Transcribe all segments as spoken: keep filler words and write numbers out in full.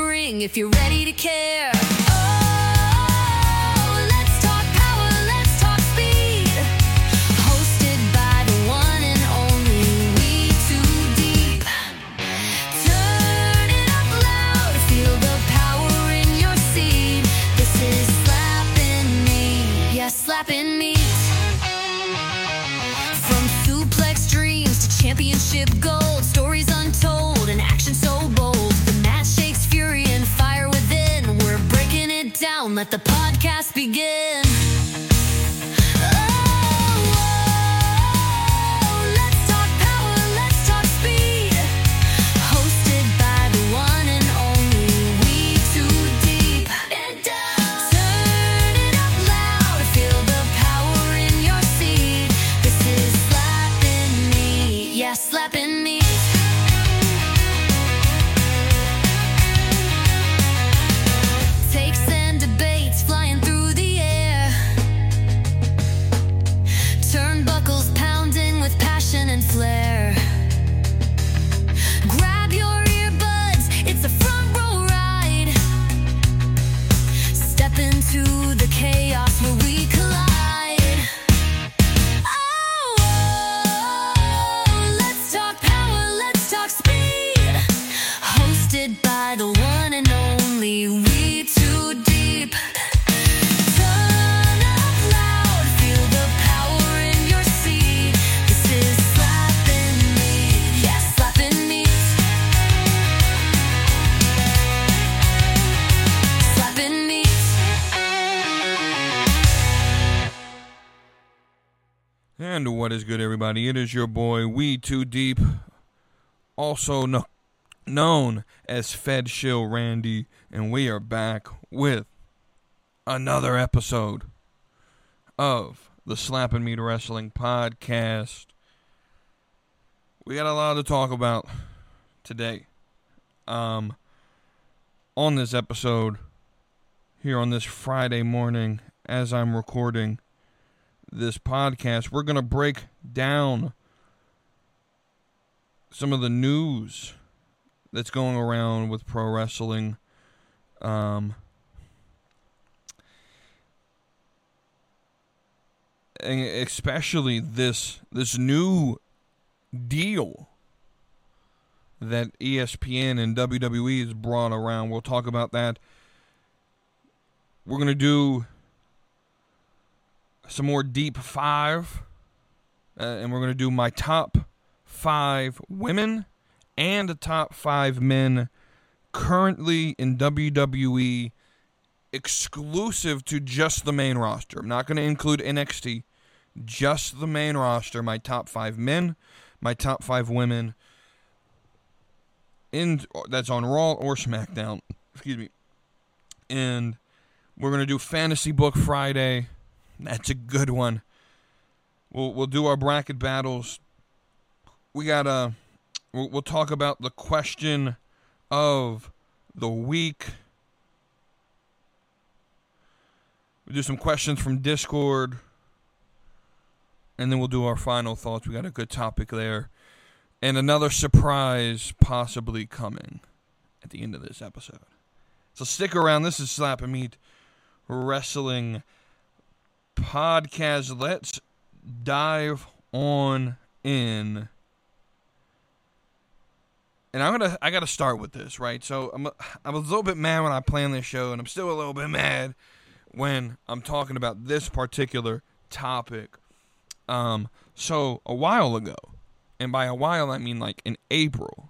ring if you're ready to care. Oh, let's talk power, let's talk speed. Hosted by the one and only We Too Deep. Turn it up loud, feel the power in your seat. This is slapping meat, yes, slapping meat. From suplex dreams to championship gold, stories untold and action so bold. The match shakes fury and fire within. We're breaking it down, let the podcast begin. Oh, oh, let's talk power, let's talk speed. Hosted by the one and only We Too Deep. Turn it up loud, feel the power in your seat. This is slapping meat, yeah, slapping meat. Takes and debates flying through the air. Turnbuckles pounding with passion and flair. Grab your earbuds, it's a front row ride. Step into the chaos where we collide. Oh, oh, let's talk power, let's talk speed. Hosted by the one and only We Too Deep. Turn up loud, feel the power in your seat. This is slapping meat, yes, slapping meat. Slapping meat. And what is good, everybody? It is your boy, We Too Deep, also no- known as Fed Shill Randy, and we are back with another episode of the Slappin' Meat Wrestling Podcast. We got a lot to talk about today. Um, on this episode, here on this Friday morning, as I'm recording this podcast, we're going to break down some of the news that's going around with pro wrestling. Um, and especially this this new deal that E S P N and W W E has brought around. We'll talk about that. We're going to do some more deep five, uh, and we're going to do my top five women and the top five men currently in W W E, exclusive to just the main roster. I'm not going to include N X T, just the main roster. My top five men, my top five women, in that's on Raw or SmackDown. Excuse me. And we're going to do Fantasy Book Friday. That's a good one. We'll we'll do our bracket battles. We got a. We'll, we'll talk about the question of the week. We'll do some questions from Discord, and then we'll do our final thoughts. We got a good topic there, and another surprise possibly coming at the end of this episode. So stick around. This is Slappin' Meat Wrestling Podcast. Let's dive on in. And I'm gonna, I gotta start with this, right? So I'm, I was a little bit mad when I planned this show, and I'm still a little bit mad when I'm talking about this particular topic. Um, so a while ago, and by a while I mean like in April,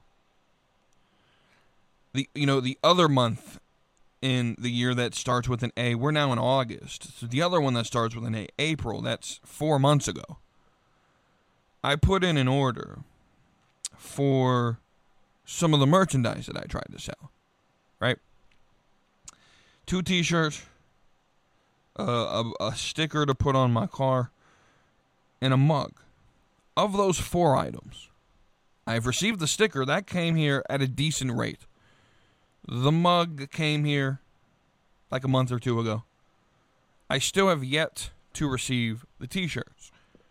the you know the other month in the year that starts with an A, we're now in August. So the other one that starts with an A, April, that's four months ago. I put in an order for some of the merchandise that I tried to sell, right? Two t-shirts, uh, a, a sticker to put on my car, and a mug. Of those four items, I've received the sticker. That came here at a decent rate. The mug came here like a month or two ago. I still have yet to receive the t-shirts.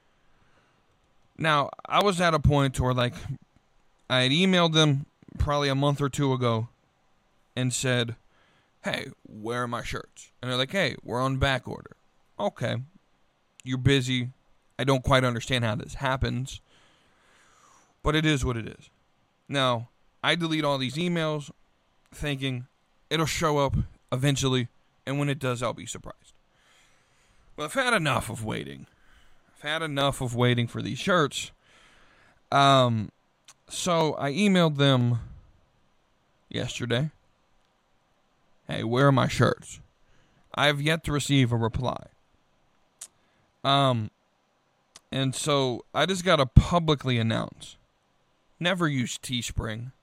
Now, I was at a point where, like, I had emailed them probably a month or two ago, and said, hey, where are my shirts? And they're like, hey, we're on back order. Okay, you're busy. I don't quite understand how this happens, but it is what it is. Now, I delete all these emails thinking it'll show up eventually, and when it does, I'll be surprised. Well, I've had enough of waiting. I've had enough of waiting for these shirts. Um, so I emailed them yesterday. Hey, where are my shirts? I have yet to receive a reply. Um, and so I just got to publicly announce, never use Teespring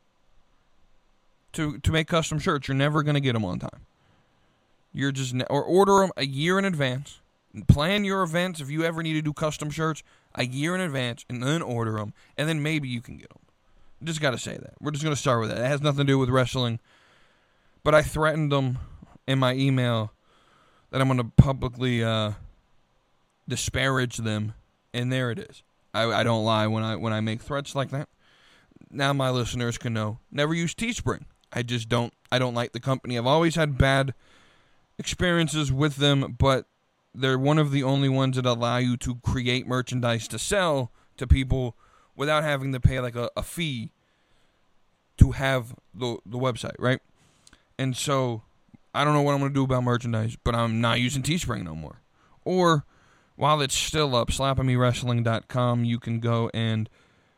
to to make custom shirts. You're never going to get them on time. You're just, ne- or order them a year in advance. Plan your events if you ever need to do custom shirts a year in advance, and then order them, and then maybe you can get them. Just got to say that. We're just going to start with that. It has nothing to do with wrestling. But I threatened them in my email that I'm going to publicly uh, disparage them, and there it is. I, I don't lie when I when I make threats like that. Now my listeners can know. Never use Teespring. I just don't. I don't like the company. I've always had bad experiences with them, but they're one of the only ones that allow you to create merchandise to sell to people without having to pay like a, a fee to have the the website, right? And so I don't know what I'm going to do about merchandise, but I'm not using Teespring no more. Or while it's still up, slapping me wrestling dot com, you can go and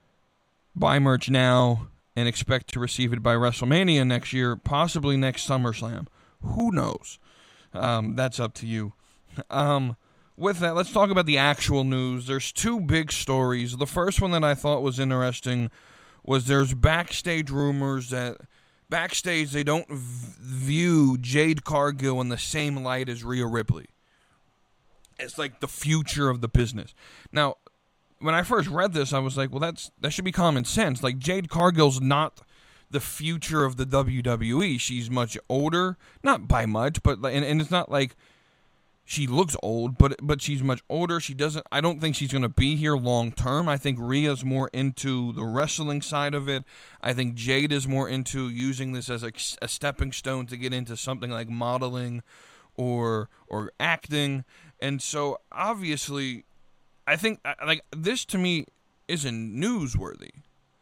buy merch now and expect to receive it by WrestleMania next year, possibly next SummerSlam. Who knows? Um, that's up to you. Um, with that, let's talk about the actual news. There's two big stories. The first one that I thought was interesting was there's backstage rumors that backstage they don't v- view Jade Cargill in the same light as Rhea Ripley. It's like the future of the business. Now, when I first read this, I was like, well, that's that should be common sense. Like, Jade Cargill's not the future of the W W E. She's much older, not by much, but and, and it's not like she looks old, but but she's much older. She doesn't. I don't think she's going to be here long term. I think Rhea's more into the wrestling side of it. I think Jade is more into using this as a, a stepping stone to get into something like modeling or or acting. And so obviously, I think like this to me isn't newsworthy,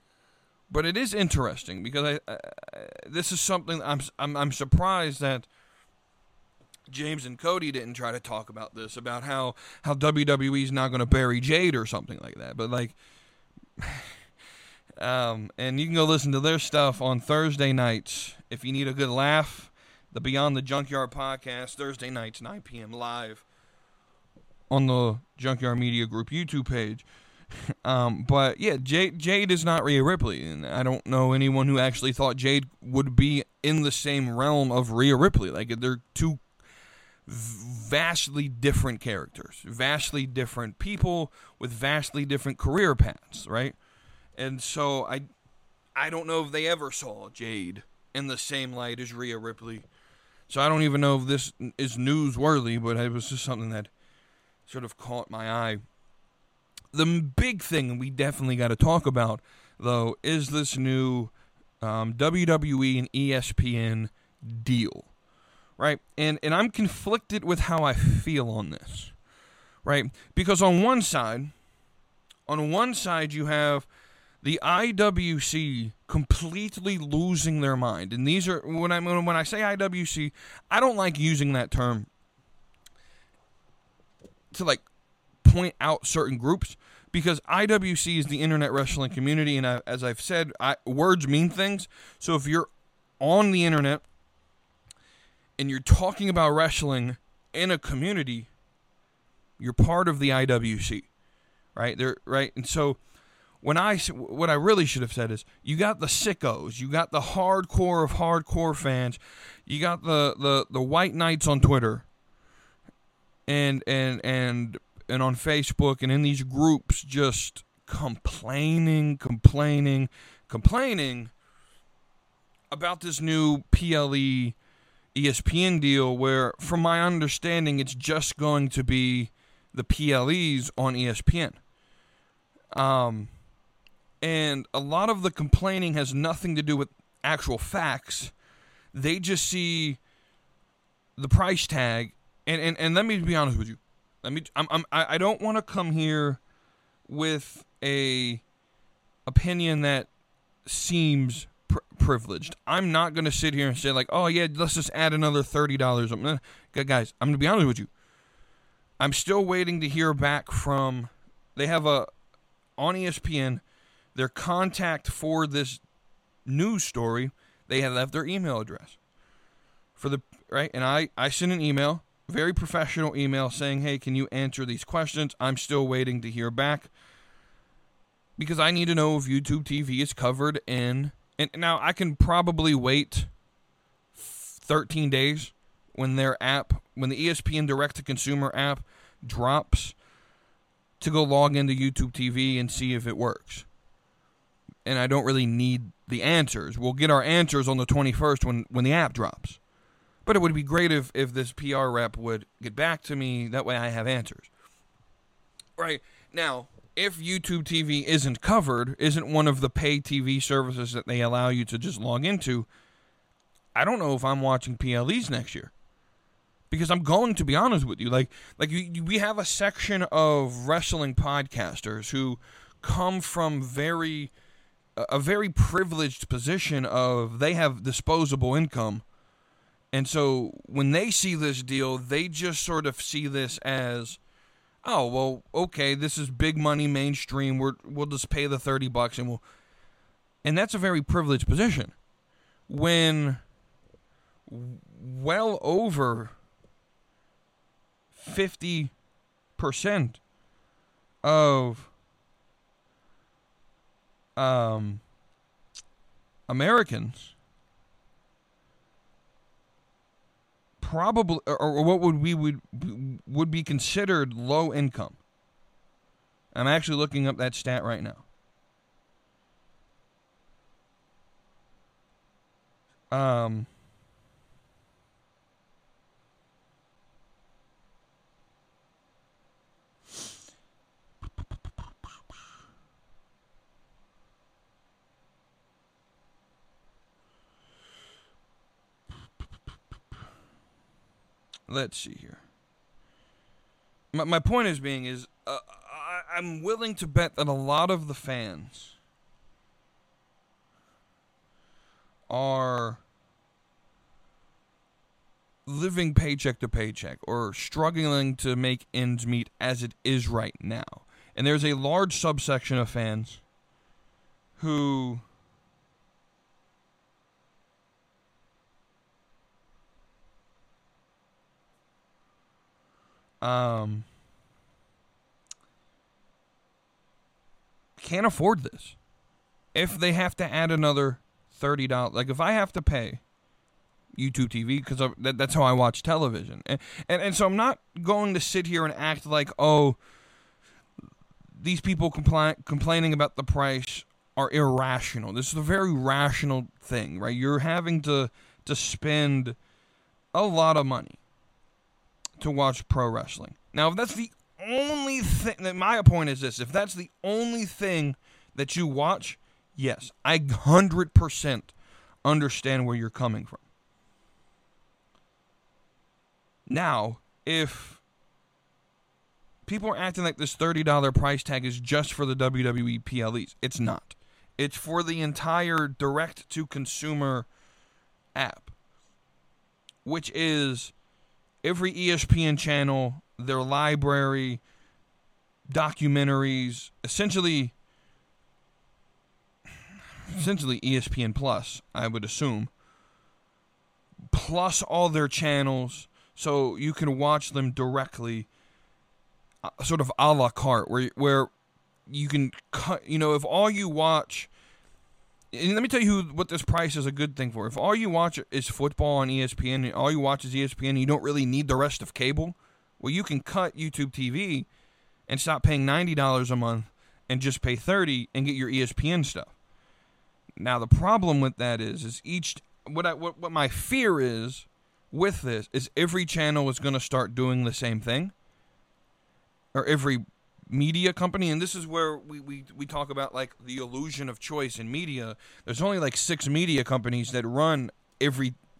but it is interesting because I, I this is something I'm I'm I'm surprised that James and Cody didn't try to talk about this, about how, how W W E's not going to bury Jade or something like that. But, like, um, and you can go listen to their stuff on Thursday nights. If you need a good laugh, the Beyond the Junkyard podcast, Thursday nights, nine p.m. live on the Junkyard Media Group YouTube page. um, but, yeah, Jade, Jade is not Rhea Ripley, and I don't know anyone who actually thought Jade would be in the same realm of Rhea Ripley. Like, they're two vastly different characters, vastly different people with vastly different career paths, right? And so I I don't know if they ever saw Jade in the same light as Rhea Ripley. So I don't even know if this is newsworthy, but it was just something that sort of caught my eye. The big thing we definitely got to talk about, though, is this new um, W W E and E S P N deal. Right, and and I'm conflicted with how I feel on this, right? Because on one side, on one side you have the I W C completely losing their mind, and these are when I when I say I W C, I don't like using that term to like point out certain groups because I W C is the internet wrestling community, and I, as I've said, I, words mean things. So if you're on the internet and you're talking about wrestling in a community, you're part of the I W C, right? There, right? And so when I, what I really should have said is, you got the sickos, you got the hardcore of hardcore fans, you got the, the, the white knights on Twitter, and and and and on Facebook, and in these groups, just complaining, complaining, complaining about this new P L E E S P N deal where, from my understanding, it's just going to be the P L Es on E S P N. Um, and a lot of the complaining has nothing to do with actual facts. They just see the price tag, and, and, and let me be honest with you. Let me. I'm. I'm I don't want to come here with a opinion that seems pr- privileged. I'm not going to sit here and say like, oh yeah, let's just add another thirty dollars. Guys, I'm going to be honest with you. I'm still waiting to hear back from. They have a on E S P N. Their contact for this news story. They had left their email address for the right, and I I sent an email. Very professional email saying, hey, can you answer these questions? I'm still waiting to hear back because I need to know if YouTube T V is covered in. And now I can probably wait thirteen days when their app, when the E S P N direct-to-consumer app drops to go log into YouTube T V and see if it works. And I don't really need the answers. We'll get our answers on the twenty-first when, when the app drops. But it would be great if, if this P R rep would get back to me. That way I have answers. Right. Now, if YouTube T V isn't covered, isn't one of the pay T V services that they allow you to just log into, I don't know if I'm watching P L Es next year. Because I'm going to be honest with you. Like, like you, you, we have a section of wrestling podcasters who come from very a very privileged position of they have disposable income. And so when they see this deal, they just sort of see this as, oh, well, okay, this is big money mainstream. We're, we'll just pay the thirty bucks and we'll, and that's a very privileged position. When well over fifty percent of um, Americans probably, or what would we would would be considered low income. I'm actually looking up that stat right now. Um, let's see here. My my point is being is uh, I, I'm willing to bet that a lot of the fans are living paycheck to paycheck or struggling to make ends meet as it is right now. And there's a large subsection of fans who um can't afford this. If they have to add another thirty dollars, like if I have to pay YouTube T V, because that, that's how I watch television. And, and and so I'm not going to sit here and act like, oh, these people compli- complaining about the price are irrational. This is a very rational thing, right? You're having to, to spend a lot of money to watch pro wrestling. Now, if that's the only thing, my point is this, if that's the only thing that you watch, yes, I one hundred percent understand where you're coming from. Now, if people are acting like this thirty dollars price tag is just for the W W E P L Es, it's not. It's for the entire direct-to-consumer app, which is every E S P N channel, their library, documentaries, essentially, essentially E S P N Plus, I would assume, plus all their channels. So you can watch them directly, uh, sort of a la carte, where where you can cut. You know, if all you watch, and let me tell you who, what this price is a good thing for. If all you watch is football on E S P N, and all you watch is E S P N, and you don't really need the rest of cable, well, you can cut YouTube T V and stop paying ninety dollars a month and just pay thirty dollars and get your E S P N stuff. Now the problem with that is, is each what I what, what my fear is. With this is every channel is going to start doing the same thing, or every media company, and this is where we, we, we talk about like the illusion of choice in media. There's only like six media companies that run every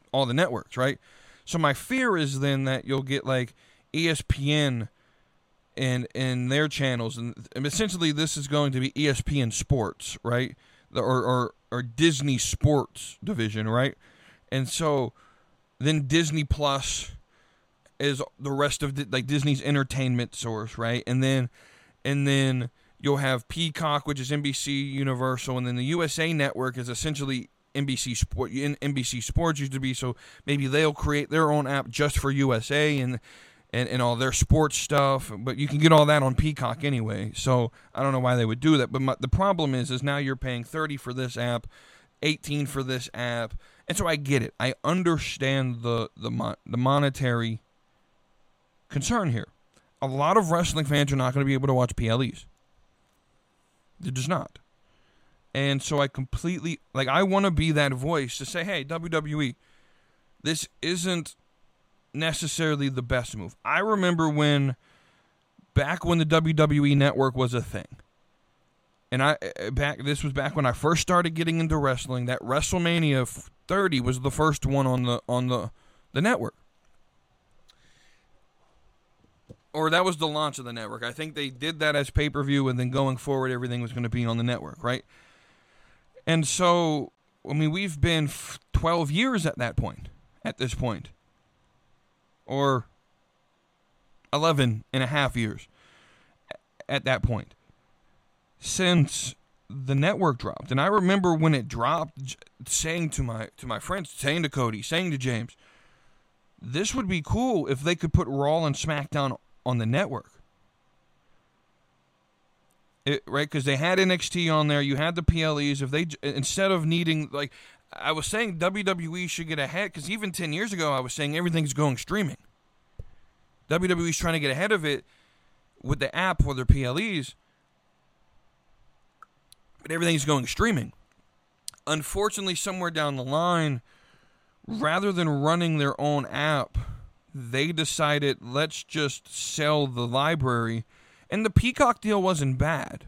all the networks, right? So my fear is then that you'll get like E S P N and and their channels, and essentially this is going to be E S P N Sports, right? Or or, or Disney Sports division, right? And so then Disney Plus is the rest of the, like Disney's entertainment source, right? And then and then you'll have Peacock, which is N B C Universal, and then the U S A Network is essentially N B C Sport. N B C Sports used to be, so maybe they'll create their own app just for U S A and, and, and all their sports stuff. But you can get all that on Peacock anyway. So I don't know why they would do that. But my, the problem is, is now you're paying thirty for this app, eighteen for this app, and so I get it. I understand the the mon- the monetary concern here. A lot of wrestling fans are not going to be able to watch P L Es. They're just not. And so I completely, like, I want to be that voice to say, hey, W W E, this isn't necessarily the best move. I remember when, back when the W W E Network was a thing, and I back this was back when I first started getting into wrestling, that WrestleMania thirty was the first one on the on the, the network. Or that was the launch of the network. I think they did that as pay-per-view, and then going forward, everything was going to be on the network, right? And so, I mean, we've been twelve years at that point, at this point. Or eleven and a half years at that point. Since the network dropped. And I remember when it dropped, saying to my to my friends, saying to Cody, saying to James, this would be cool if they could put Raw and SmackDown on the network. It, right, because they had N X T on there, you had the P L Es. If they, instead of needing, like, I was saying W W E should get ahead, because even ten years ago I was saying everything's going streaming. W W E's trying to get ahead of it with the app or their P L Es, but everything's going streaming. Unfortunately, somewhere down the line, rather than running their own app, they decided, let's just sell the library. And the Peacock deal wasn't bad.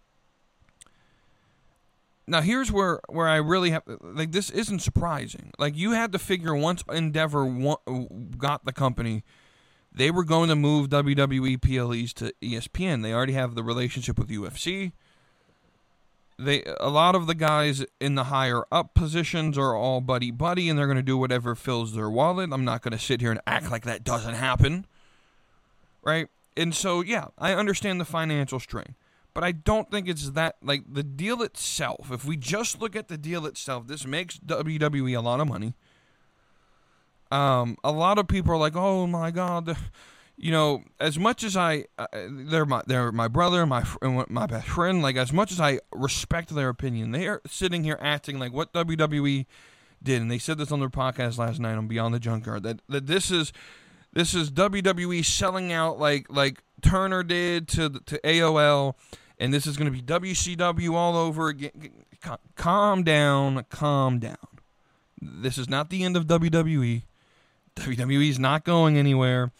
Now, here's where, where I really have... Like, this isn't surprising. Like, you had to figure once Endeavor won, got the company, they were going to move W W E P L Es to E S P N. They already have the relationship with U F C. They A lot of the guys in the higher-up positions are all buddy-buddy, and they're going to do whatever fills their wallet. I'm not going to sit here and act like that doesn't happen. Right? And so, yeah, I understand the financial strain. But I don't think it's that, like, the deal itself, if we just look at the deal itself, this makes W W E a lot of money. Um, a lot of people are like, oh, my God. You know, as much as I, uh, they're my they're my brother, my my best friend, like, as much as I respect their opinion, they are sitting here acting like what W W E did, and they said this on their podcast last night on Beyond the Junkyard, that, that this is... This is W W E selling out like like Turner did to to A O L, and this is going to be W C W all over again. Calm down, calm down. This is not the end of W W E. W W E is not going anywhere.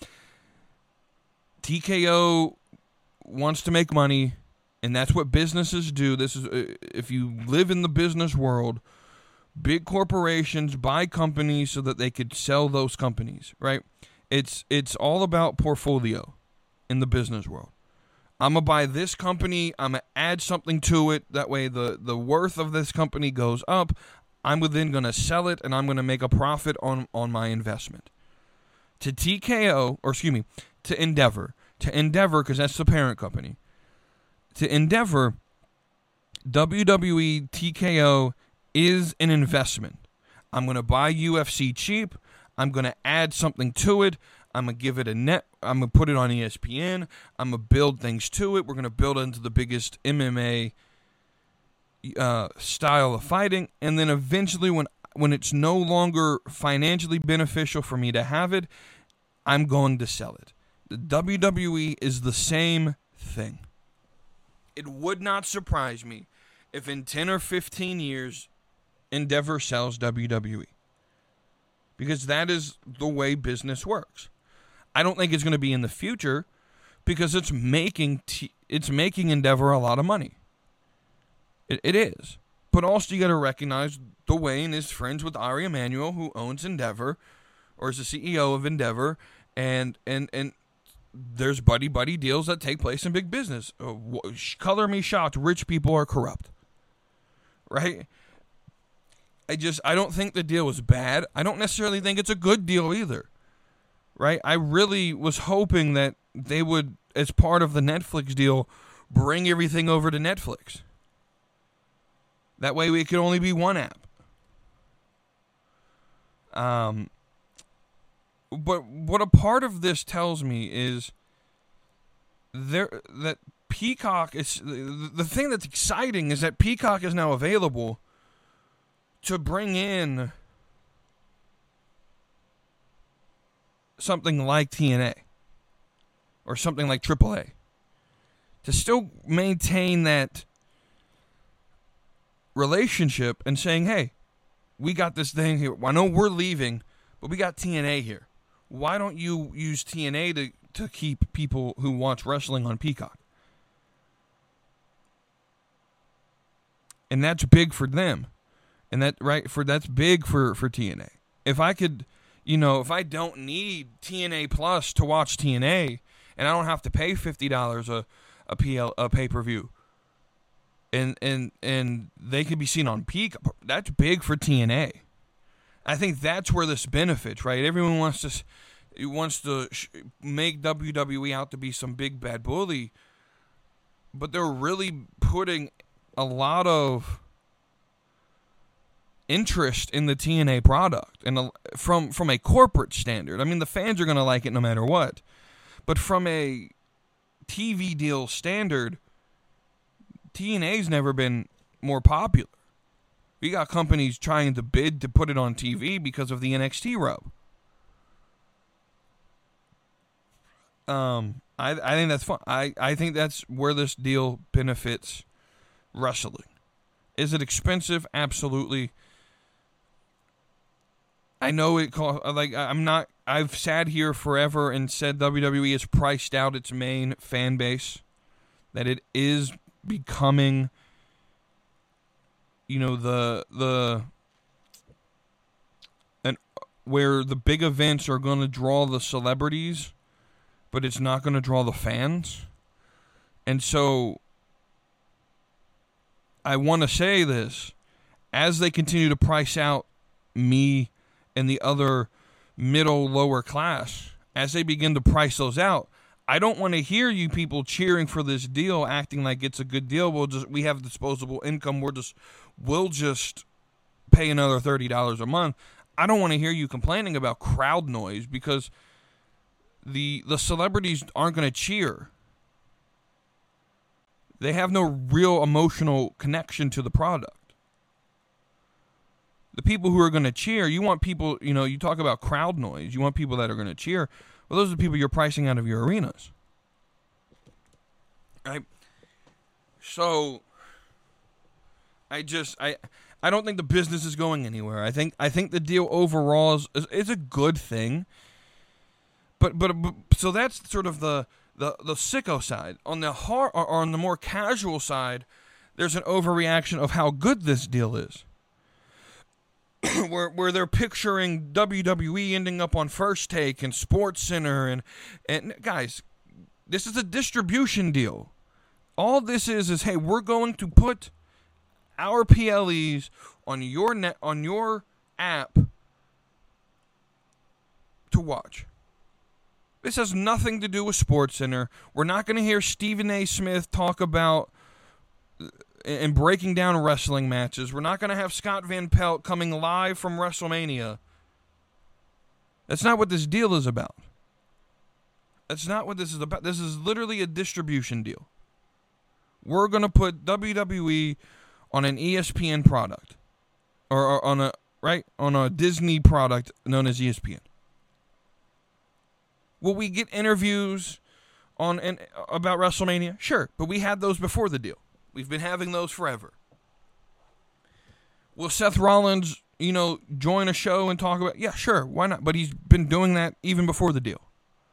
T K O wants to make money, and that's what businesses do. This is uh, if you live in the business world, big corporations buy companies so that they could sell those companies, right? It's it's all about portfolio in the business world. I'm going to buy this company. I'm going to add something to it. That way the, the worth of this company goes up. I'm then going to sell it, and I'm going to make a profit on, on my investment. To T K O, or excuse me, to Endeavor. To Endeavor, because that's the parent company. To Endeavor, W W E T K O is an investment. I'm going to buy U F C cheap. I'm going to add something to it. I'm going to give it a net. I'm going to put it on E S P N. I'm going to build things to it. We're going to build it into the biggest M M A uh, style of fighting. And then eventually when, when it's no longer financially beneficial for me to have it, I'm going to sell it. The W W E is the same thing. It would not surprise me if in ten or fifteen years, Endeavor sells W W E. Because that is the way business works. I don't think it's going to be in the future because it's making t- it's making Endeavor a lot of money. It, it is. But also you got to recognize Dwayne is friends with Ari Emanuel, who owns Endeavor, or is the C E O of Endeavor, and and and there's buddy-buddy deals that take place in big business. Uh, color me shocked, rich people are corrupt. Right? I just, I don't think the deal was bad. I don't necessarily think it's a good deal either. Right? I really was hoping that they would, as part of the Netflix deal, bring everything over to Netflix. That way it could only be one app. Um... But what a part of this tells me is there that Peacock is the thing that's exciting is that Peacock is now available to bring in something like T N A or something like triple A to still maintain that relationship and saying, hey, we got this thing here. I know we're leaving, but we got T N A here. Why don't you use T N A to, to keep people who watch wrestling on Peacock? And that's big for them. And that right for that's big for, for T N A. If I could, you know, if I don't need T N A Plus to watch T N A and I don't have to pay fifty dollars a a P L a pay-per-view. And and and they can be seen on Peacock. That's big for T N A. I think that's where this benefits, right? Everyone wants to wants to sh- make W W E out to be some big bad bully, but they're really putting a lot of interest in the T N A product, and a, from from a corporate standard. I mean, the fans are going to like it no matter what, but from a T V deal standard, T N A's never been more popular. We got companies trying to bid to put it on T V because of the N X T rub. Um, I I think that's fun. I, I think that's where this deal benefits wrestling. Is it expensive? Absolutely. I know it cost, like I'm not. I've sat here forever and said W W E has priced out its main fan base. That it is becoming, you know, the the and where the big events are going to draw the celebrities, but it's not going to draw the fans. And so I want to say this, as they continue to price out me and the other middle lower class, as they begin to price those out, I don't want to hear you people cheering for this deal, acting like it's a good deal. We'll just we have disposable income. We're just we'll just pay another thirty dollars a month. I don't want to hear you complaining about crowd noise, because the the celebrities aren't going to cheer. They have no real emotional connection to the product. The people who are going to cheer, you want people, you know, you talk about crowd noise. You want people that are going to cheer. Well, those are the people you're pricing out of your arenas. Right? So, I just, I I don't think the business is going anywhere. I think I think the deal overall is, is, is a good thing. But, but, but, so that's sort of the, the, the sicko side. On the hard, or on the more casual side, there's an overreaction of how good this deal is. where where they're picturing W W E ending up on First Take and Sports Center, and and guys, this is a distribution deal. All this is is hey, we're going to put our P L Es on your net on your app to watch. This has nothing to do with Sports Center. We're not going to hear Stephen A. Smith talk about and breaking down wrestling matches. We're not going to have Scott Van Pelt coming live from WrestleMania. That's not what this deal is about. That's not what this is about. This is literally a distribution deal. We're going to put W W E on an E S P N product, or, or on a right on a Disney product known as E S P N. Will we get interviews on and about WrestleMania? Sure, but we had those before the deal. We've been having those forever. Will Seth Rollins, you know, join a show and talk about... Yeah, sure, why not? But he's been doing that even before the deal.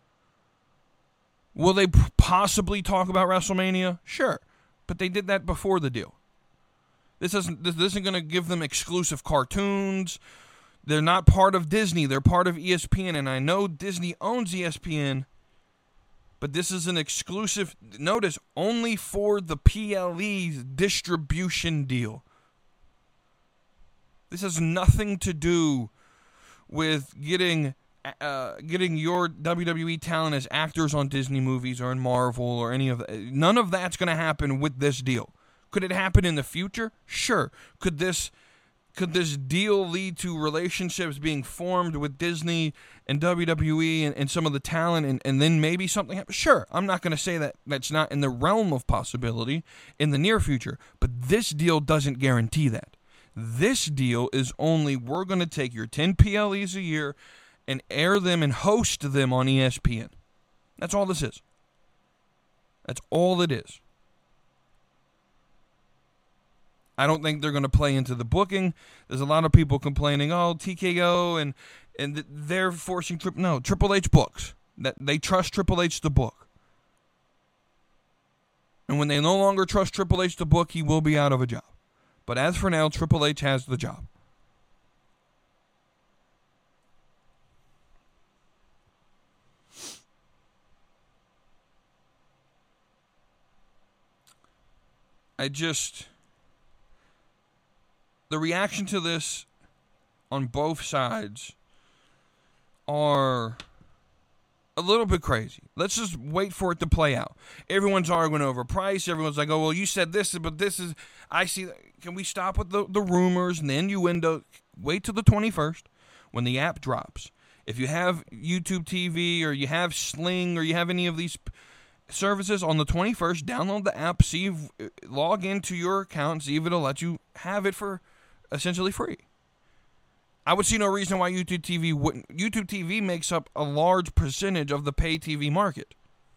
Will they possibly talk about WrestleMania? Sure, but they did that before the deal. This isn't this isn't going to give them exclusive cartoons. They're not part of Disney. They're part of E S P N, and I know Disney owns E S P N, but this is an exclusive, notice, only for the P L E distribution deal. This has nothing to do with getting uh, getting your W W E talent as actors on Disney movies or in Marvel or any of that. None of that's going to happen with this deal. Could it happen in the future? Sure. Could this could this deal lead to relationships being formed with Disney and W W E and, and some of the talent, and, and then maybe something happens? Sure. I'm not going to say that that's not in the realm of possibility in the near future, but this deal doesn't guarantee that. This deal is only, we're going to take your ten P L Es a year and air them and host them on E S P N. That's all this is. That's all it is. I don't think they're going to play into the booking. There's a lot of people complaining, oh, T K O, and and they're forcing, tri- no, Triple H books. That they trust Triple H to book. And when they no longer trust Triple H to book, he will be out of a job. But as for now, Triple H has the job. I just... The reaction to this on both sides are a little bit crazy. Let's just wait for it to play out. Everyone's arguing over price. Everyone's like, oh, well, you said this, but this is... I see... Can we stop with the, the rumors and the innuendo? Wait till the twenty-first when the app drops. If you have YouTube T V or you have Sling or you have any of these services, on the twenty-first, download the app, see if, log into your account, see if it'll let you have it for essentially free. I would see no reason why YouTube T V wouldn't. YouTube T V makes up a large percentage of the pay T V market.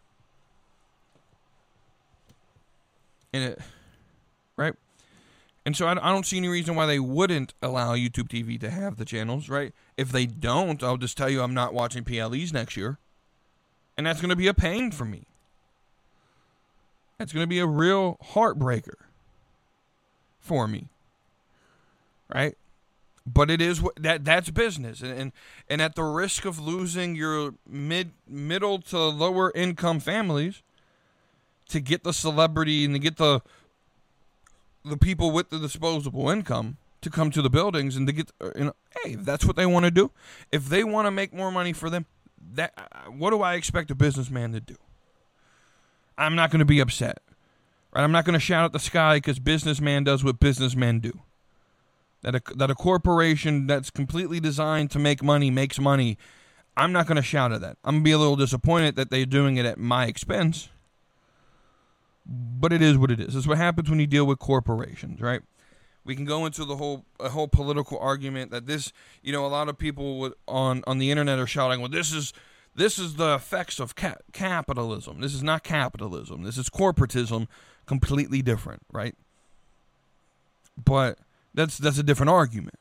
And it, right? And so I, I don't see any reason why they wouldn't allow YouTube T V to have the channels, right? If they don't, I'll just tell you I'm not watching P L Es next year. And that's going to be a pain for me. That's going to be a real heartbreaker for me. Right? But it is that that's business, and, and and at the risk of losing your mid middle to lower income families to get the celebrity and to get the the people with the disposable income to come to the buildings and to get, you know, hey, if that's what they want to do, if they want to make more money for them, that what do I expect a businessman to do? I'm not going to be upset, right? I'm not going to shout at the sky because businessman does what businessmen do. That a, that a corporation that's completely designed to make money makes money, I'm not going to shout at that. I'm going to be a little disappointed that they're doing it at my expense. But it is what it is. It's what happens when you deal with corporations, right? We can go into the whole a whole political argument that this, you know, a lot of people would, on, on the internet are shouting, well, this is this is the effects of ca- capitalism. This is not capitalism. This is corporatism, completely different, right? But... That's that's a different argument.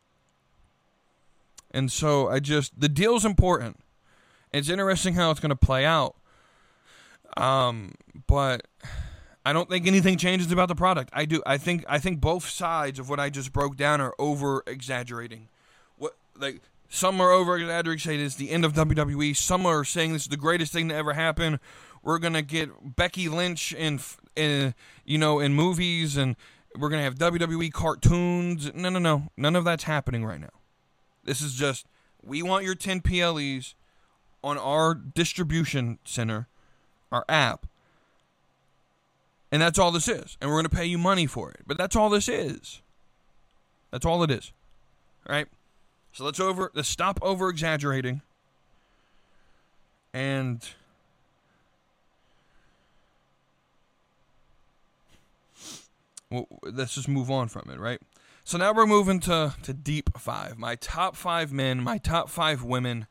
And so I just, the deal's important. It's interesting how it's going to play out. Um, but I don't think anything changes about the product. I do. I think I think both sides of what I just broke down are over exaggerating. What like some are over exaggerating, saying it's the end of W W E. Some are saying this is the greatest thing to ever happen. We're gonna get Becky Lynch in, in you know, in movies, and we're going to have W W E cartoons. No, no, no. None of that's happening right now. This is just, we want your ten P L Es on our distribution center, our app. And that's all this is. And we're going to pay you money for it. But that's all this is. That's all it is. All right? So let's over, let's stop over-exaggerating. And... Well, let's just move on from it, right? So now we're moving to, to Deep Five. My top five men, my top five women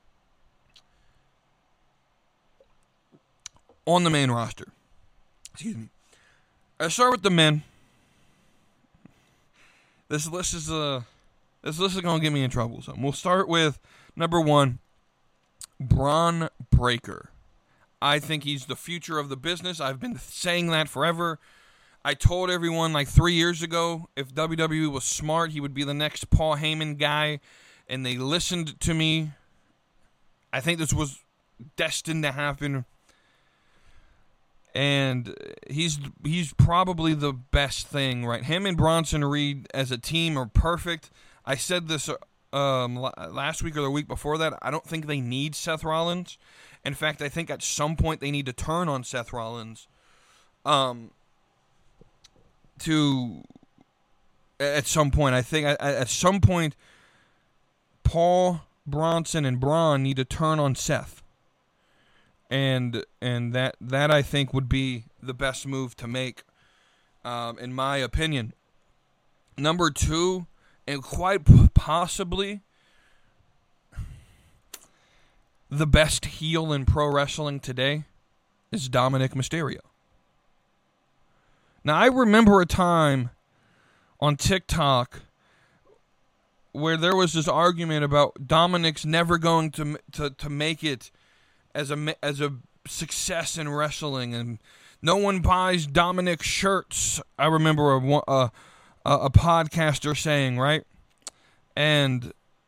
on the main roster. Excuse me. I start with the men. This list is uh, this list is gonna get me in trouble. So we'll start with number one, Bron Breakker. I think he's the future of the business. I've been saying that forever. I told everyone like three years ago, if W W E was smart, he would be the next Paul Heyman guy, and they listened to me. I think this was destined to happen. And he's he's probably the best thing, right? Him and Bronson Reed as a team are perfect. I said this um, last week or the week before that. I don't think they need Seth Rollins. In fact, I think at some point they need to turn on Seth Rollins. Um, to at some point, I think at some point, Paul, Bronson, and Braun need to turn on Seth. And and that that I think would be the best move to make, um, in my opinion. Number two, and quite possibly the best heel in pro wrestling today, is Dominic Mysterio. Now, I remember a time on TikTok where there was this argument about Dominic's never going to to, to make it as a as a success in wrestling, and no one buys Dominic shirts. I remember a a, a podcaster saying, right? And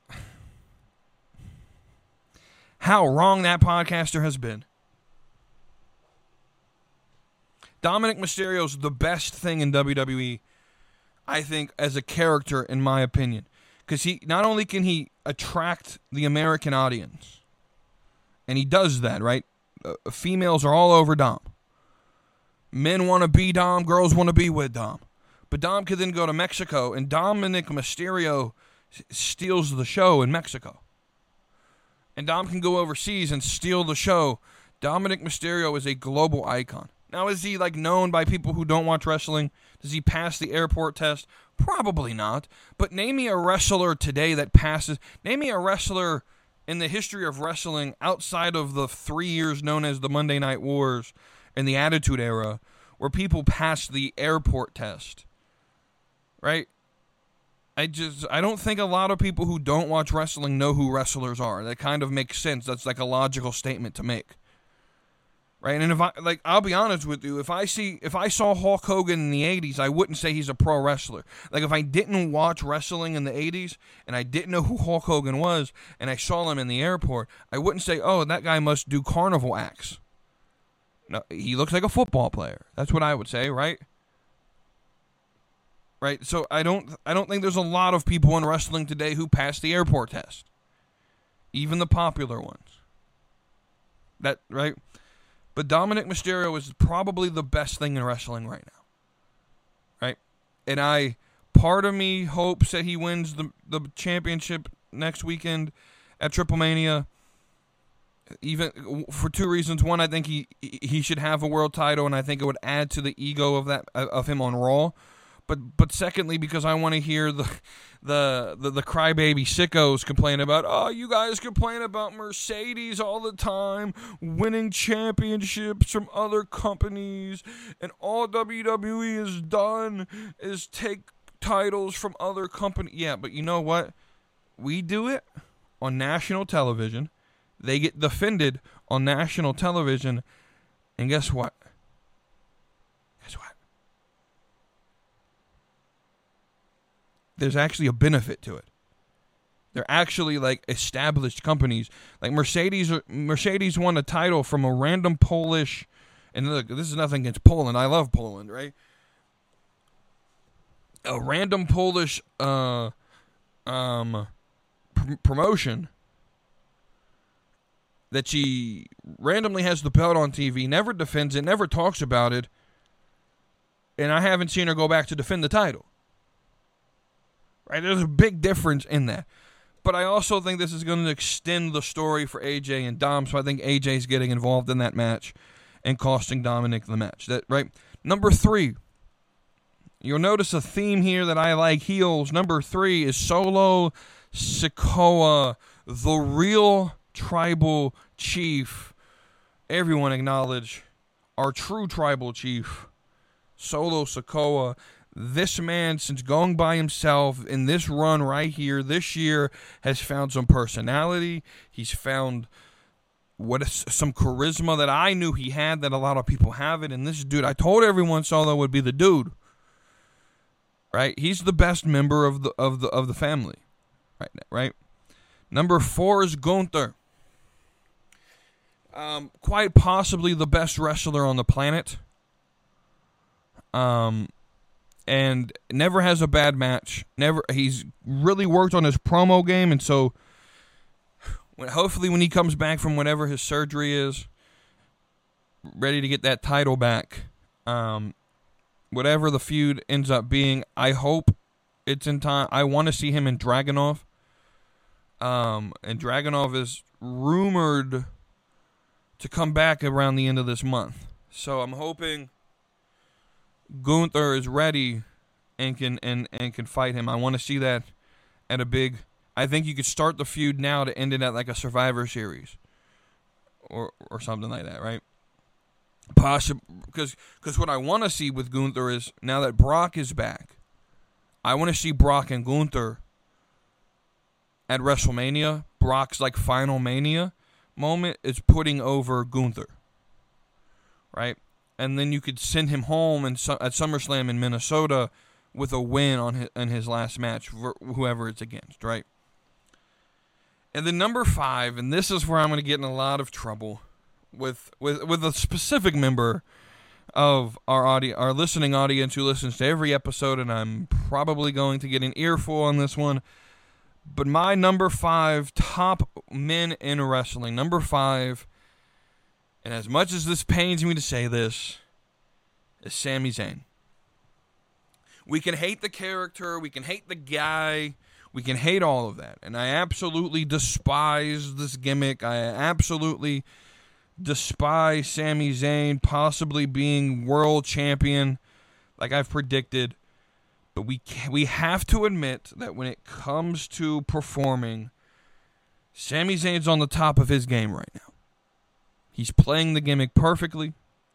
how wrong that podcaster has been. Dominic Mysterio's the best thing in W W E, I think, as a character, in my opinion, because he not only can he attract the American audience. And he does that, right? Uh, females are all over Dom. Men want to be Dom. Girls want to be with Dom. But Dom could then go to Mexico, and Dominic Mysterio s- steals the show in Mexico. And Dom can go overseas and steal the show. Dominic Mysterio is a global icon. Now, is he like known by people who don't watch wrestling? Does he pass the airport test? Probably not. But name me a wrestler today that passes. Name me a wrestler in the history of wrestling, outside of the three years known as the Monday Night Wars and the Attitude Era, where people passed the airport test, right? I just, I don't think a lot of people who don't watch wrestling know who wrestlers are. That kind of makes sense. That's like a logical statement to make, right? And if I, like, I'll be honest with you, if I see, if I saw Hulk Hogan in the eighties, I wouldn't say he's a pro wrestler. Like, if I didn't watch wrestling in the eighties, and I didn't know who Hulk Hogan was, and I saw him in the airport, I wouldn't say, oh, that guy must do carnival acts. No, he looks like a football player. That's what I would say, right? Right? So I don't, I don't think there's a lot of people in wrestling today who pass the airport test. Even the popular ones. That, right? But Dominic Mysterio is probably the best thing in wrestling right now. Right? And I, part of me hopes that he wins the, the championship next weekend at Triple Mania. Even for two reasons. One, I think he he should have a world title, and I think it would add to the ego of that of him on Raw. But but secondly, because I want to hear the the the, the crybaby sickos complain about, oh, you guys complain about Mercedes all the time, winning championships from other companies, and all W W E has done is take titles from other companies. Yeah, but you know what? We do it on national television. They get defended on national television, and guess what? Guess what? There's actually a benefit to it. They're actually like established companies. Like Mercedes, Mercedes won a title from a random Polish, and look, this is nothing against Poland. I love Poland, right? A random Polish uh, um, pr- promotion that she randomly has the belt on T V, never defends it, never talks about it, and I haven't seen her go back to defend the title. Right? There's a big difference in that. But I also think this is going to extend the story for A J and Dom, so I think A J's getting involved in that match and costing Dominic the match. That right? Number three, you'll notice a theme here that I like, heels. Number three is Solo Sikoa, the real tribal chief. Everyone acknowledge our true tribal chief, Solo Sikoa. This man, since going by himself in this run right here this year, has found some personality. He's found what is some charisma that I knew he had that a lot of people have it. And this dude, I told everyone Solo would be the dude. Right? He's the best member of the of the of the family. Right now, right? Number four is Gunther. Um, quite possibly the best wrestler on the planet. Um, and never has a bad match. Never. He's really worked on his promo game, and so when, hopefully when he comes back from whatever his surgery is, ready to get that title back, um, whatever the feud ends up being, I hope it's in time. I want to see him in Dragunov. Um, and Dragunov is rumored to come back around the end of this month. So I'm hoping Gunther is ready and can and, and can fight him. I want to see that at a big... I think you could start the feud now to end it at like a Survivor Series. Or or something like that, right? Possibly, because because what I want to see with Gunther is, now that Brock is back, I want to see Brock and Gunther at WrestleMania. Brock's like final Mania moment is putting over Gunther, right? And then you could send him home and at SummerSlam in Minnesota with a win on his, in his last match, for whoever it's against, right? And then number five, and this is where I'm going to get in a lot of trouble with with with a specific member of our audio, our listening audience who listens to every episode, and I'm probably going to get an earful on this one. But my number five top men in wrestling, number five, and as much as this pains me to say this, is Sami Zayn. We can hate the character, we can hate the guy, we can hate all of that. And I absolutely despise this gimmick. I absolutely despise Sami Zayn possibly being world champion like I've predicted. But we can, we have to admit that when it comes to performing, Sami Zayn's on the top of his game right now. He's playing the gimmick perfectly.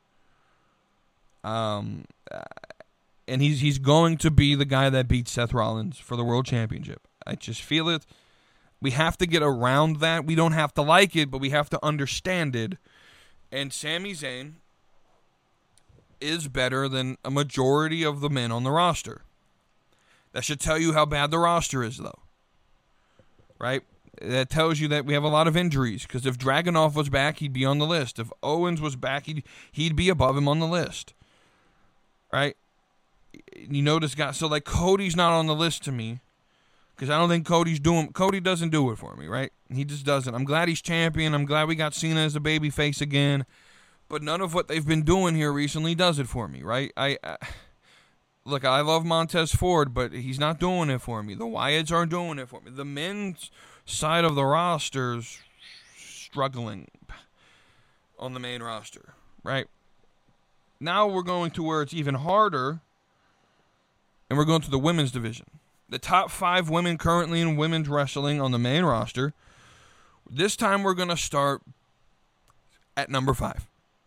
Um, and he's he's going to be the guy that beats Seth Rollins for the World Championship. I just feel it. We have to get around that. We don't have to like it, but we have to understand it. And Sami Zayn is better than a majority of the men on the roster. That should tell you how bad the roster is, though. Right? That tells you that we have a lot of injuries. Because if Dragunov was back, he'd be on the list. If Owens was back, he'd, he'd be above him on the list. Right? You notice, guys, so like Cody's not on the list to me. Because I don't think Cody's doing... Cody doesn't do it for me, right? He just doesn't. I'm glad he's champion. I'm glad we got Cena as a babyface again. But none of what they've been doing here recently does it for me, right? I... I Look, I love Montez Ford, but he's not doing it for me. The Wyatts aren't doing it for me. The men's side of the roster's struggling on the main roster, right? Now we're going to where it's even harder, and we're going to the women's division. The top five women currently in women's wrestling on the main roster. This time we're going to start at number five.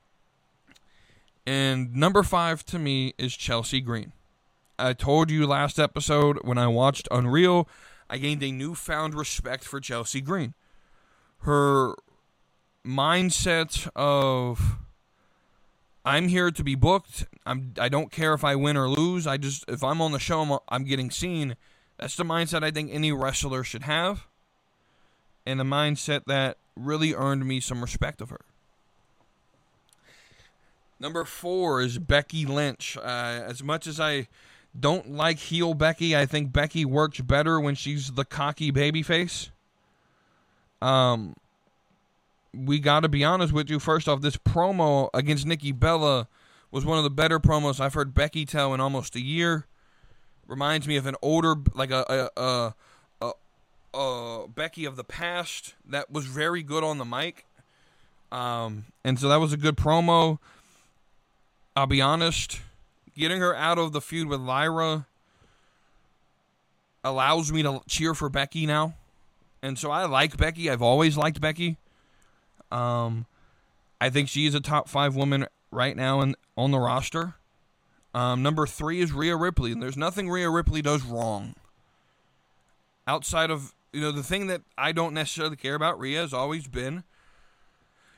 And number five to me is Chelsea Green. I told you last episode when I watched Unreal, I gained a newfound respect for Chelsea Green. Her mindset of, I'm here to be booked. I'm, I don't care if I win or lose. I just, if I'm on the show, I'm, I'm getting seen. That's the mindset I think any wrestler should have. And the mindset that really earned me some respect of her. Number four is Becky Lynch. Uh, as much as I don't like heel Becky, I think Becky works better when she's the cocky babyface. Um, we got to be honest with you. First off, this promo against Nikki Bella was one of the better promos I've heard Becky tell in almost a year. Reminds me of an older, like a a, a, a, a Becky of the past that was very good on the mic. Um, and so that was a good promo. I'll be honest, getting her out of the feud with Lyra allows me to cheer for Becky now. And so I like Becky. I've always liked Becky. Um, I think she's a top five woman right now in, on the roster. Um, number three is Rhea Ripley. And there's nothing Rhea Ripley does wrong. Outside of, you know, the thing that I don't necessarily care about Rhea has always been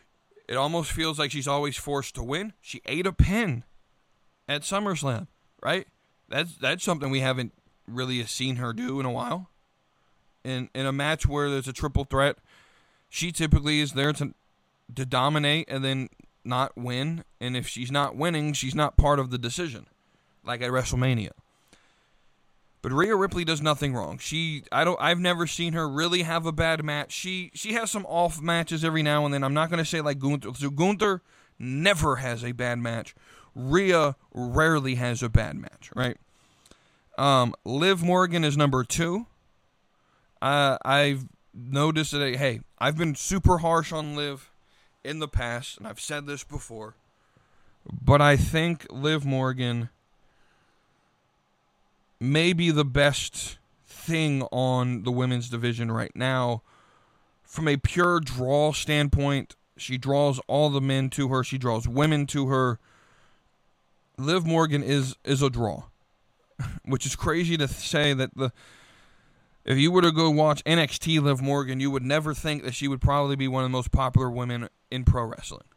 It almost feels like she's always forced to win. She ate a pin at SummerSlam, right? That's that's something we haven't really seen her do in a while. In in a match where there's a triple threat, she typically is there to to dominate and then not win. And if she's not winning, she's not part of the decision, like at WrestleMania. But Rhea Ripley does nothing wrong. She, I don't, I've never seen her really have a bad match. She, she has some off matches every now and then. I'm not going to say like Gunther. So Gunther never has a bad match. Rhea rarely has a bad match, right? Um, Liv Morgan is number two. Uh, I've noticed that, hey, I've been super harsh on Liv in the past, and I've said this before, but I think Liv Morgan may be the best thing on the women's division right now. From a pure draw standpoint, she draws all the men to her. She draws women to her. Liv Morgan is is a draw, which is crazy to say that the if you were to go watch N X T Liv Morgan, you would never think that she would probably be one of the most popular women in pro wrestling.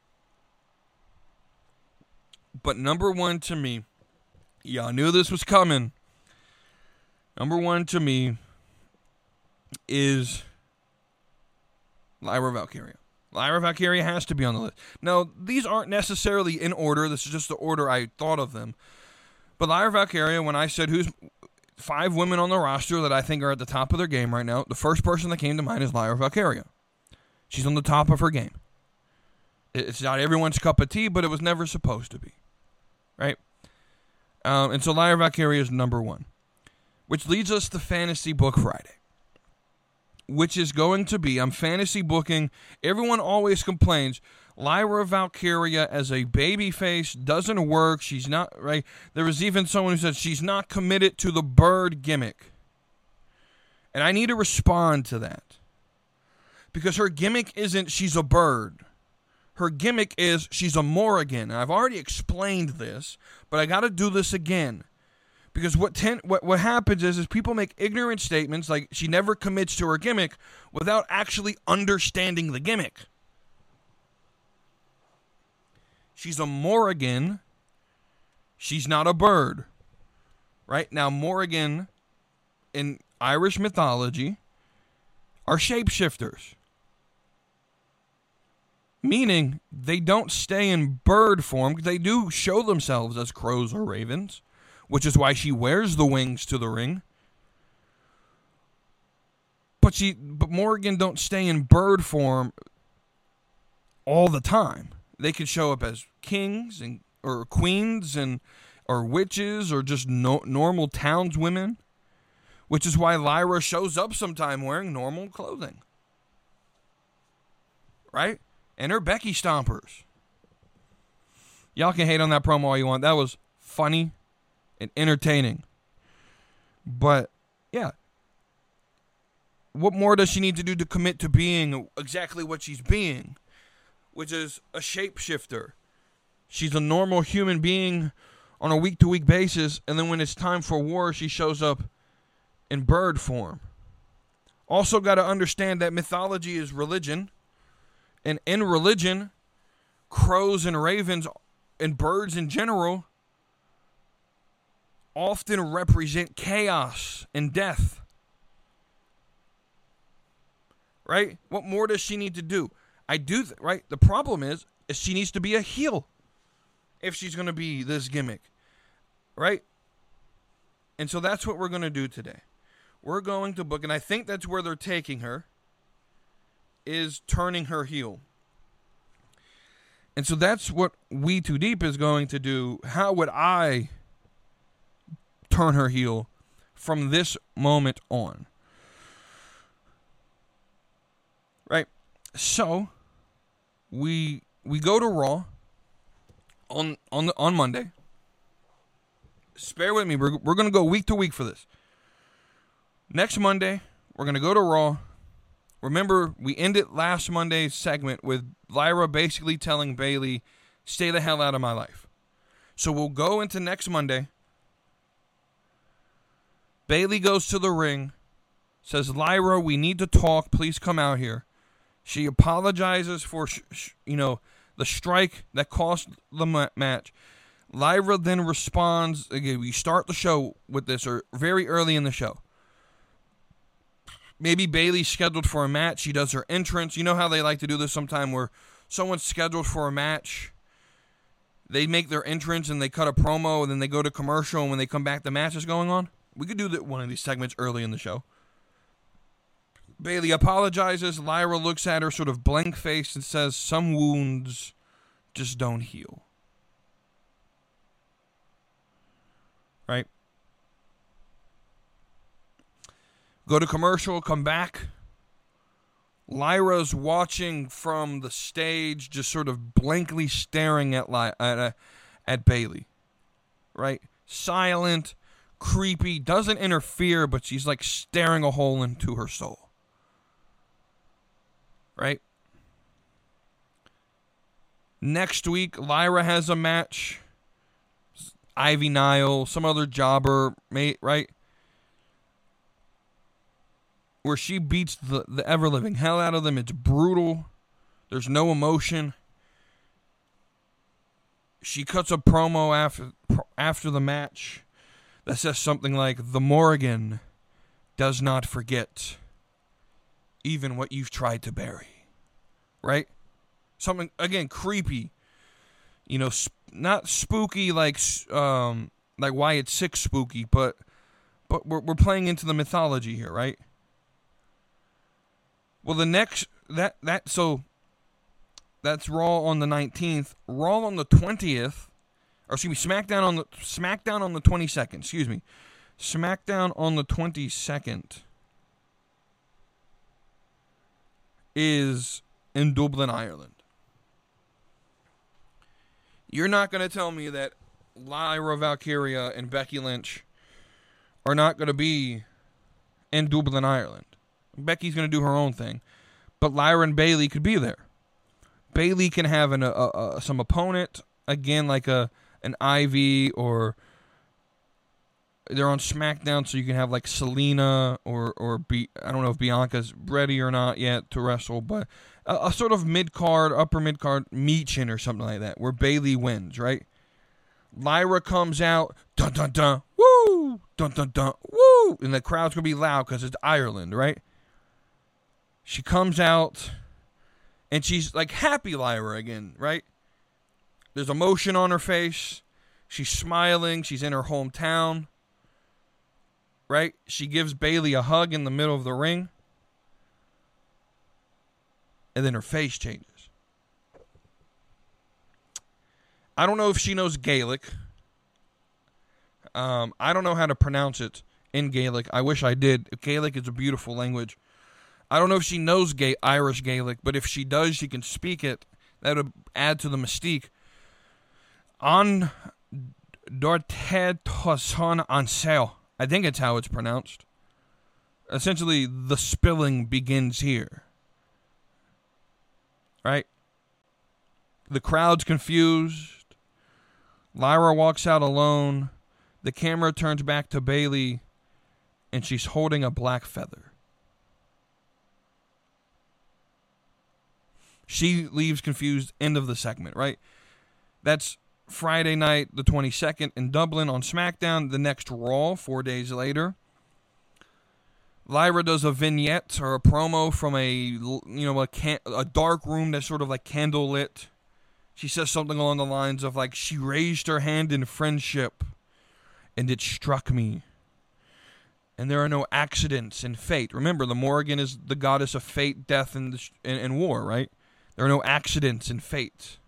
But number one to me, y'all knew this was coming. Number one to me is Lyra Valkyria. Lyra Valkyria has to be on the list. Now, these aren't necessarily in order. This is just the order I thought of them. But Lyra Valkyria, when I said who's five women on the roster that I think are at the top of their game right now, the first person that came to mind is Lyra Valkyria. She's on the top of her game. It's not everyone's cup of tea, but it was never supposed to be. Right? Um, and so Lyra Valkyria is number one. Which leads us to Fantasy Book Friday. Which is going to be, I'm fantasy booking, everyone always complains, Lyra Valkyria as a babyface doesn't work, she's not, right? There was even someone who said she's not committed to the bird gimmick. And I need to respond to that. Because her gimmick isn't she's a bird. Her gimmick is she's a Morrigan. And I've already explained this, but I got to do this again. Because what, ten, what what happens is, is people make ignorant statements like she never commits to her gimmick without actually understanding the gimmick. She's a Morrigan. She's not a bird. Right? Now, Morrigan in Irish mythology are shapeshifters. Meaning they don't stay in bird form. They do show themselves as crows or ravens, which is why she wears the wings to the ring. But she, but Morrigan don't stay in bird form all the time. They could show up as kings and or queens and or witches or just no, normal townswomen, which is why Lyra shows up sometime wearing normal clothing, right? And her Becky stompers. Y'all can hate on that promo all you want. That was funny and entertaining. But, yeah. What more does she need to do to commit to being exactly what she's being? Which is a shapeshifter. She's a normal human being on a week-to-week basis, and then when it's time for war, she shows up in bird form. Also got to understand that mythology is religion, and in religion, crows and ravens and birds in general often represent chaos and death. Right? What more does she need to do? I do, th- right? The problem is, is she needs to be a heel if she's going to be this gimmick. Right? And so that's what we're going to do today. We're going to book, and I think that's where they're taking her, is turning her heel. And so that's what We Too Deep is going to do. How would I turn her heel from this moment on? Right? So, we we go to Raw on on the, on Monday. Spare with me. We're, we're going to go week to week for this. Next Monday, we're going to go to Raw. Remember, we ended last Monday's segment with Lyra basically telling Bayley, stay the hell out of my life. So we'll go into next Monday. Bayley goes to the ring, says, Lyra, we need to talk. Please come out here. She apologizes for, sh- sh- you know, the strike that cost the ma- match. Lyra then responds. Again, we start the show with this, or very early in the show. Maybe Bayley's scheduled for a match. She does her entrance. You know how they like to do this sometime where someone's scheduled for a match. They make their entrance and they cut a promo and then they go to commercial, and when they come back, the match is going on. We could do that one of these segments early in the show. Bayley apologizes. Lyra looks at her sort of blank-faced and says, "Some wounds just don't heal." Right? Go to commercial, come back. Lyra's watching from the stage, just sort of blankly staring at Ly- at, uh, at Bayley. Right? Silent, creepy, doesn't interfere, but she's like staring a hole into her soul. Right? Next week, Lyra has a match. Ivy Nile, some other jobber, mate, right? Where she beats the, the ever-living hell out of them. It's brutal. There's no emotion. She cuts a promo after after the match that says something like, "The Morrigan does not forget even what you've tried to bury." Right? Something, again, creepy. You know, sp- not spooky like um like Wyatt Six spooky, but but we're we're playing into the mythology here, right? Well, the next that that so that's Raw on the nineteenth. Raw on the twentieth, or excuse me, SmackDown on the SmackDown on the twenty-second. Excuse me, SmackDown on the twenty-second is in Dublin, Ireland. You're not going to tell me that Lyra Valkyria and Becky Lynch are not going to be in Dublin, Ireland. Becky's going to do her own thing, but Lyra and Bayley could be there. Bayley can have an, a, a, some opponent, again, like a an Ivy, or they're on SmackDown, so you can have like Selena, or, or Be, I don't know if Bianca's ready or not yet to wrestle, but a, a sort of mid-card, upper mid-card meet-in or something like that, where Bayley wins, right? Lyra comes out, dun dun dun, woo, dun dun dun, woo, and the crowd's going to be loud because it's Ireland, right? She comes out, and she's like happy Lyra again, right? There's emotion on her face. She's smiling. She's in her hometown, right? She gives Bayley a hug in the middle of the ring, and then her face changes. I don't know if she knows Gaelic. Um, I don't know how to pronounce it in Gaelic. I wish I did. Gaelic is a beautiful language. I don't know if she knows Ga- Irish Gaelic, but if she does, she can speak it. That would add to the mystique. An Dorted Toson Ansel. I think it's how it's pronounced. Essentially, the spilling begins here. Right? The crowd's confused. Lyra walks out alone. The camera turns back to Bayley, and she's holding a black feather. She leaves confused. End of the segment, right? That's Friday night, the twenty-second in Dublin on SmackDown. The next Raw, four days later. Lyra does a vignette or a promo from a, you know, a, can- a dark room that's sort of like candle lit. She says something along the lines of like, she raised her hand in friendship and it struck me. And there are no accidents in fate. Remember, the Morrigan is the goddess of fate, death, and, the, and, and war, right? There are no accidents in fate.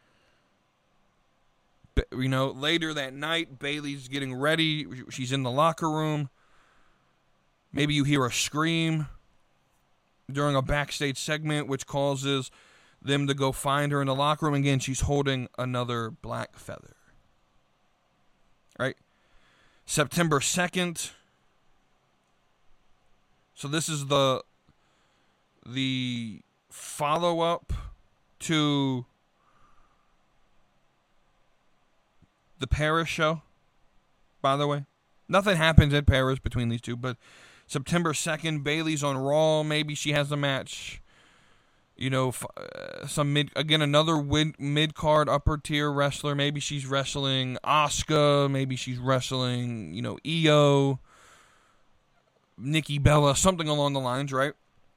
But, you know, later that night, Bayley's getting ready. She's in the locker room. Maybe you hear a scream during a backstage segment, which causes them to go find her in the locker room. Again, she's holding another black feather. Right? September second. So this is the the follow-up to the Paris show, by the way. Nothing happens at Paris between these two, but September second, Bayley's on Raw. Maybe she has a match. you know, f- uh, some mid again another mid card upper tier wrestler. Maybe she's wrestling Asuka. Maybe she's wrestling, you know, Io, Nikki Bella, something along the lines, right?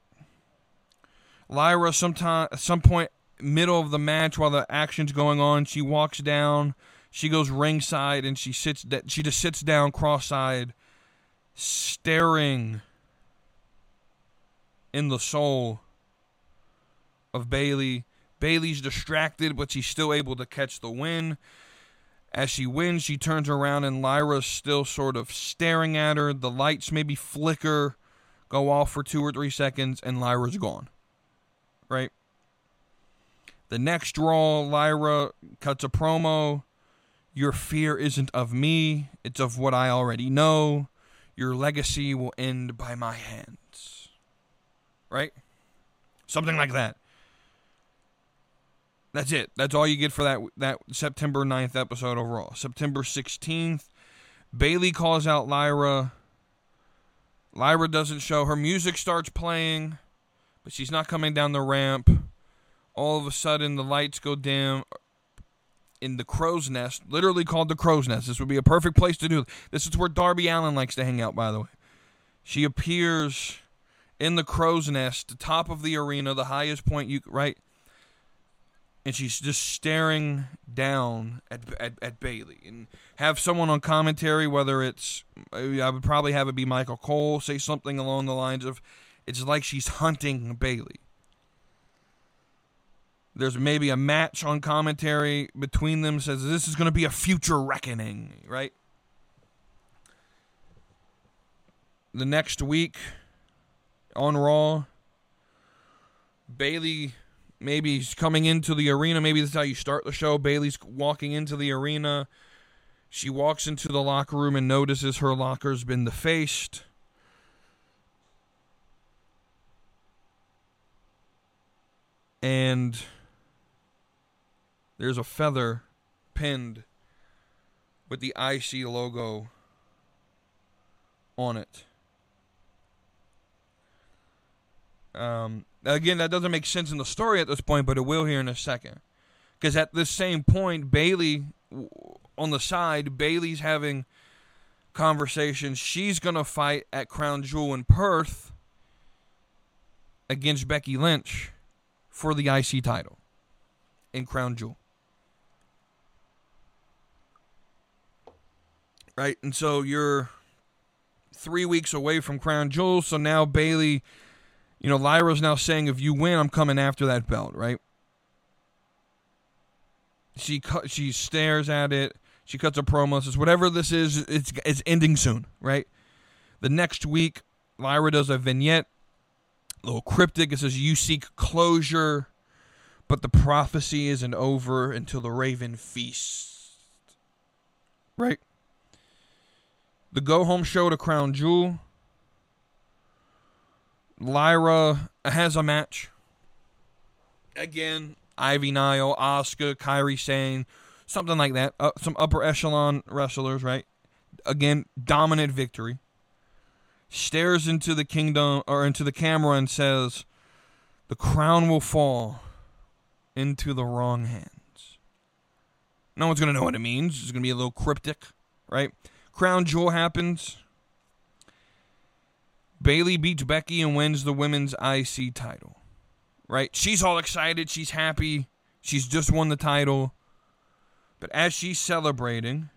Lyra, sometime at some point middle of the match while the action's going on, she walks down. She goes ringside and she sits. De- she just sits down cross-eyed, staring in the soul of Bayley. Bayley's distracted, but she's still able to catch the win. As she wins, she turns around and Lyra's still sort of staring at her. The lights maybe flicker, go off for two or three seconds, and Lyra's gone. Right? The next Raw, Lyra cuts a promo. Your fear isn't of me, it's of what I already know. Your legacy will end by my hands. Right? Something like that. That's it. That's all you get for that that September ninth episode of Raw. September sixteenth, Bayley calls out Lyra. Lyra doesn't show. Her music starts playing, but she's not coming down the ramp. All of a sudden, the lights go dim in the Crow's Nest, literally called the Crow's Nest. This would be a perfect place to do. This is where Darby Allin likes to hang out, by the way. She appears in the Crow's Nest, the top of the arena, the highest point you right. And she's just staring down at, at at Bayley. And have someone on commentary, whether it's, I would probably have it be Michael Cole, say something along the lines of, it's like she's hunting Bayley. There's maybe a match on commentary between them, says this is going to be a future reckoning, right? The next week on Raw, Bayley maybe he's coming into the arena. Maybe this is how you start the show. Bayley's walking into the arena. She walks into the locker room and notices her locker's been defaced. And there's a feather pinned with the I C logo on it. Um, again, that doesn't make sense in the story at this point, but it will here in a second. Because at this same point, Bayley, on the side, Bayley's having conversations. She's going to fight at Crown Jewel in Perth against Becky Lynch for the I C title in Crown Jewel. Right? And so you're three weeks away from Crown Jewel, so now Bayley... You know, Lyra's now saying, if you win, I'm coming after that belt, right? She cu- she stares at it. She cuts a promo, says, whatever this is, it's it's ending soon, right? The next week, Lyra does a vignette, a little cryptic. It says, you seek closure, but the prophecy isn't over until the Raven feasts. Right? The go-home show to Crown Jewel. Lyra has a match. Again, Ivy Nile, Asuka, Kairi Sane, something like that. Uh, some upper echelon wrestlers, right? Again, dominant victory. Stares into the kingdom or into the camera and says, "The crown will fall into the wrong hands." No one's gonna know what it means. It's gonna be a little cryptic, right? Crown Jewel happens. Bayley beats Becky and wins the women's I C title. Right? She's all excited. She's happy. She's just won the title. But as she's celebrating,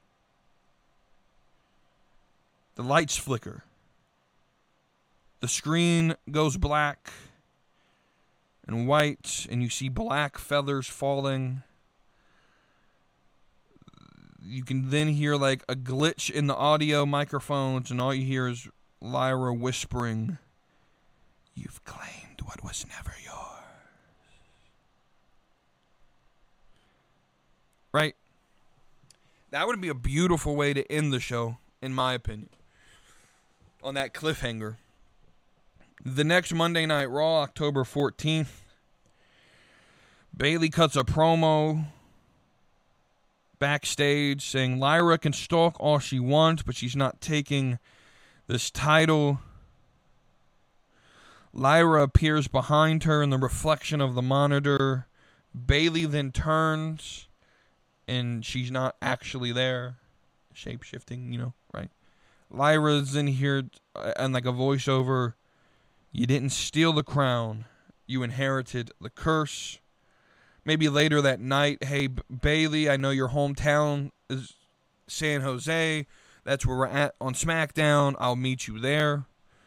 the lights flicker. The screen goes black and white, and you see black feathers falling. You can then hear like a glitch in the audio microphones, and all you hear is Lyra whispering, "You've claimed what was never yours." Right? That would be a beautiful way to end the show, in my opinion. On that cliffhanger. The next Monday Night Raw, October fourteenth, Bayley cuts a promo backstage saying Lyra can stalk all she wants, but she's not taking this title. Lyra appears behind her in the reflection of the monitor. Bayley then turns, and she's not actually there. Shape-shifting, you know, right? Lyra's in here, and like a voiceover, you didn't steal the crown. You inherited the curse. Maybe later that night, hey, B- Bayley, I know your hometown is San Jose. That's where we're at on SmackDown. I'll meet you there.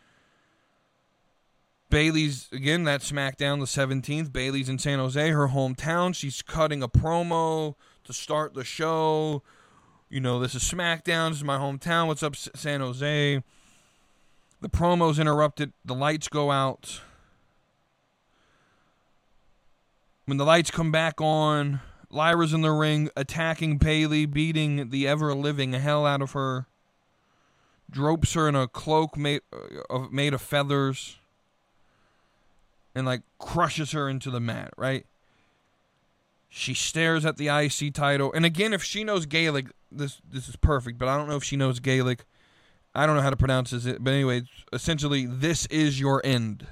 Bayley's, again, that's SmackDown the seventeenth. Bayley's in San Jose, her hometown. She's cutting a promo to start the show. You know, this is SmackDown. This is my hometown. What's up, San Jose? The promo's interrupted. The lights go out. When the lights come back on, Lyra's in the ring, attacking Bayley, beating the ever-living hell out of her. Drapes her in a cloak made of, made of feathers. And, like, crushes her into the mat, right? She stares at the I C title. And, again, if she knows Gaelic, this this is perfect. But I don't know if she knows Gaelic. I don't know how to pronounce this. But, anyway, essentially, this is your end.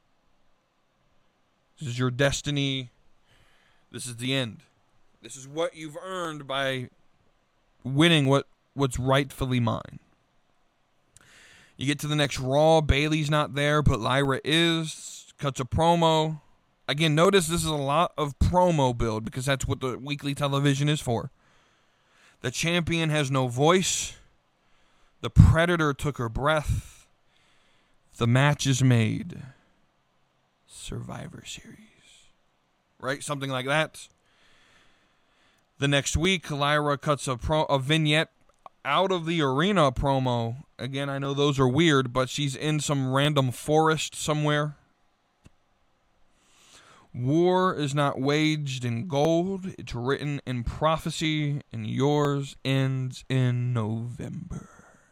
This is your destiny. This is the end. This is what you've earned by winning what, what's rightfully mine. You get to the next Raw. Bayley's not there, but Lyra is. Cuts a promo. Again, notice this is a lot of promo build because that's what the weekly television is for. The champion has no voice. The Predator took her breath. The match is made. Survivor Series. Right? Something like that. The next week, Lyra cuts a, pro, a vignette out of the arena promo. Again, I know those are weird, but she's in some random forest somewhere. War is not waged in gold. It's written in prophecy, and yours ends in November.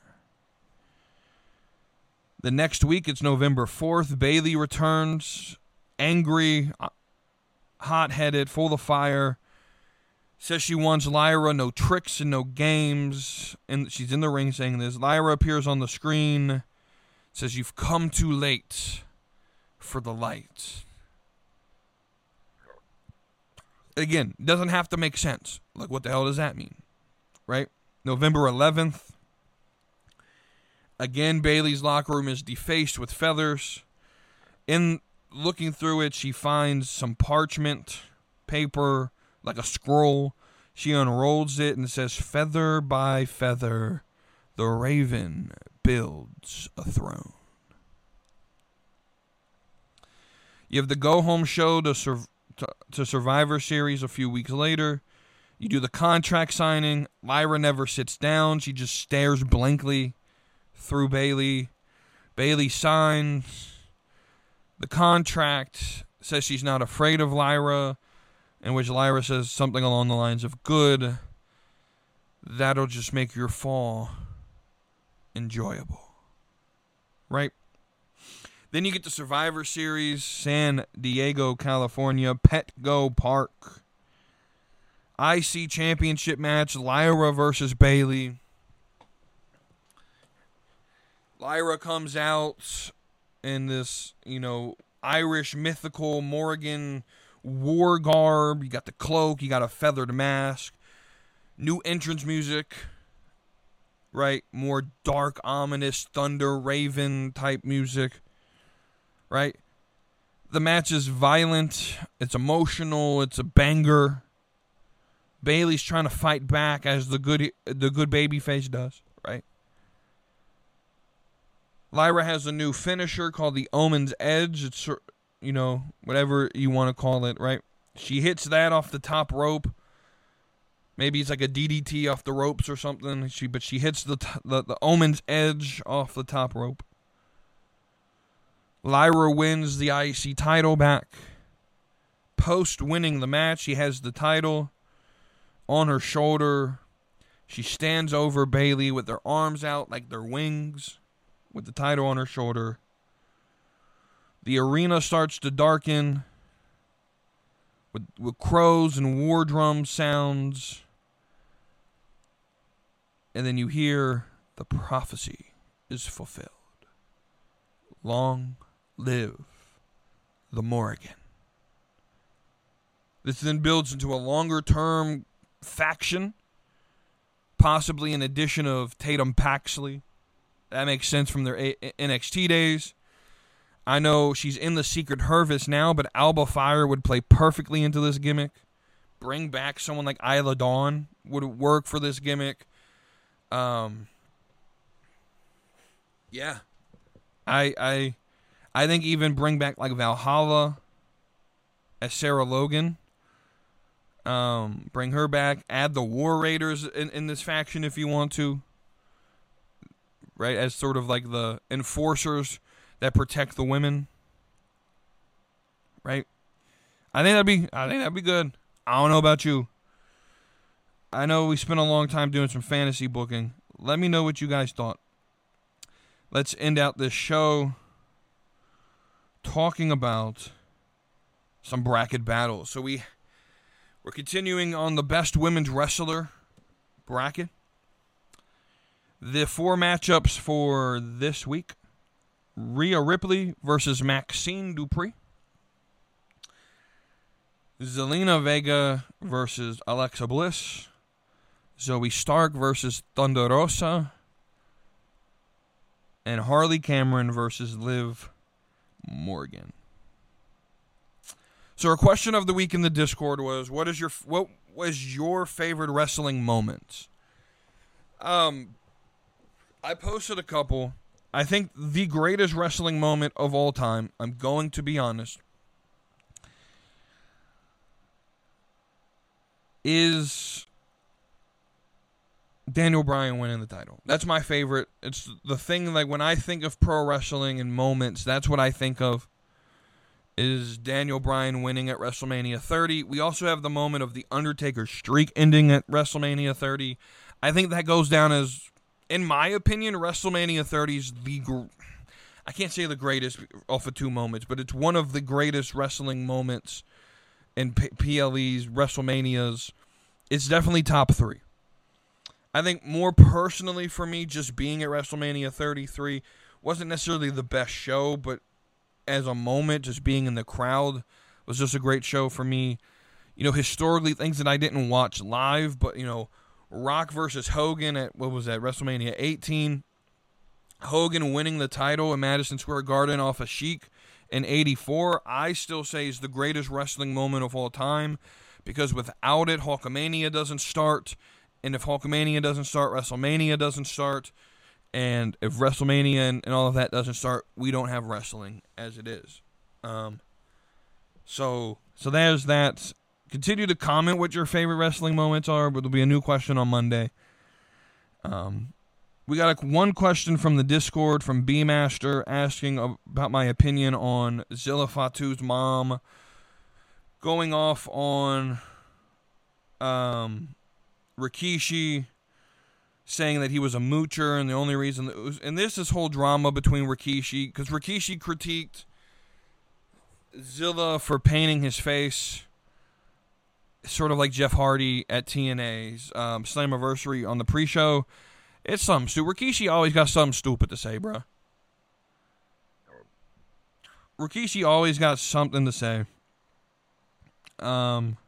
The next week, it's November fourth. Bayley returns, angry, hot-headed, full of fire. Says she wants Lyra, no tricks and no games. And she's in the ring saying this. Lyra appears on the screen. Says, you've come too late for the light. Again, doesn't have to make sense. Like, what the hell does that mean? Right? November eleventh. Again, Bayley's locker room is defaced with feathers. In looking through it, she finds some parchment, paper, like a scroll. She unrolls it and says, feather by feather, the raven builds a throne. You have the go-home show to, sur- to, to Survivor Series a few weeks later. You do the contract signing. Lyra never sits down. She just stares blankly through Bayley. Bayley signs the contract, says she's not afraid of Lyra, in which Lyra says something along the lines of, good, that'll just make your fall enjoyable. Right? Then you get the Survivor Series, San Diego, California, Petco Park. I C Championship match, Lyra versus Bayley. Lyra comes out in this, you know, Irish mythical Morrigan war garb. You got the cloak, you got a feathered mask. New entrance music, right? More dark, ominous, thunder, raven type music, right? The match is violent, it's emotional, it's a banger. Bayley's trying to fight back as the good the good babyface does, right? Lyra has a new finisher called the Omen's Edge. It's, you know, whatever you want to call it, right? She hits that off the top rope. Maybe it's like a D D T off the ropes or something. She, but she hits the, t- the the Omen's Edge off the top rope. Lyra wins the I C title back. Post winning the match, she has the title on her shoulder. She stands over Bayley with her arms out like they're wings, with the title on her shoulder. The arena starts to darken with, with crows and war drum sounds. And then you hear the prophecy is fulfilled. Long live the Morrigan. This then builds into a longer-term faction, possibly an addition of Tatum Paxley. That makes sense from their A- N X T days. I know she's in the Secret Harvest now, but Alba Fire would play perfectly into this gimmick. Bring back someone like Isla Dawn would work for this gimmick. Um, yeah. I I I think even bring back like Valhalla as Sarah Logan. Um, bring her back. Add the War Raiders in, in this faction if you want to. Right? As sort of like the enforcers that protect the women. Right? I think that'd be I think that'd be good. I don't know about you. I know we spent a long time doing some fantasy booking. Let me know what you guys thought. Let's end out this show talking about some bracket battles. So we We're continuing on the best women's wrestler bracket. The four matchups for this week. Rhea Ripley versus Maxine Dupree. Zelina Vega versus Alexa Bliss. Zoe Stark versus Thunder Rosa. And Harley Cameron versus Liv Morgan. So our question of the week in the Discord was, what is your what was your favorite wrestling moment? Um, I posted a couple. I think the greatest wrestling moment of all time, I'm going to be honest, is Daniel Bryan winning the title. That's my favorite. It's the thing, like, when I think of pro wrestling and moments, that's what I think of. Is Daniel Bryan winning at WrestleMania thirty. We also have the moment of The Undertaker's streak ending at WrestleMania thirty. I think that goes down as, in my opinion, WrestleMania thirty is the, gr- I can't say the greatest off of two moments, but it's one of the greatest wrestling moments in P- PLE's, WrestleManias. It's definitely top three. I think more personally for me, just being at WrestleMania thirty-three wasn't necessarily the best show, but as a moment, just being in the crowd was just a great show for me. You know, historically, things that I didn't watch live, but, you know, Rock versus Hogan at, what was that, WrestleMania eighteen. Hogan winning the title in Madison Square Garden off of Sheik in eighty-four, I still say is the greatest wrestling moment of all time, because without it, Hulkamania doesn't start, and if Hulkamania doesn't start, WrestleMania doesn't start. And if WrestleMania and, and all of that doesn't start, we don't have wrestling as it is. Um, so so there's that. Continue to comment what your favorite wrestling moments are, but there'll be a new question on Monday. Um, we got a, one question from the Discord from B-Master asking about my opinion on Zilla Fatu's mom going off on um, Rikishi, saying that he was a moocher, and the only reason that it was, and this this whole drama between Rikishi, because Rikishi critiqued Zilla for painting his face, sort of like Jeff Hardy at T N A's um, Slammiversary on the pre-show. It's something stupid. Rikishi always got something stupid to say, bro. Rikishi always got something to say. Um...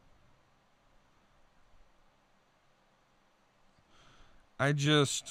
I just,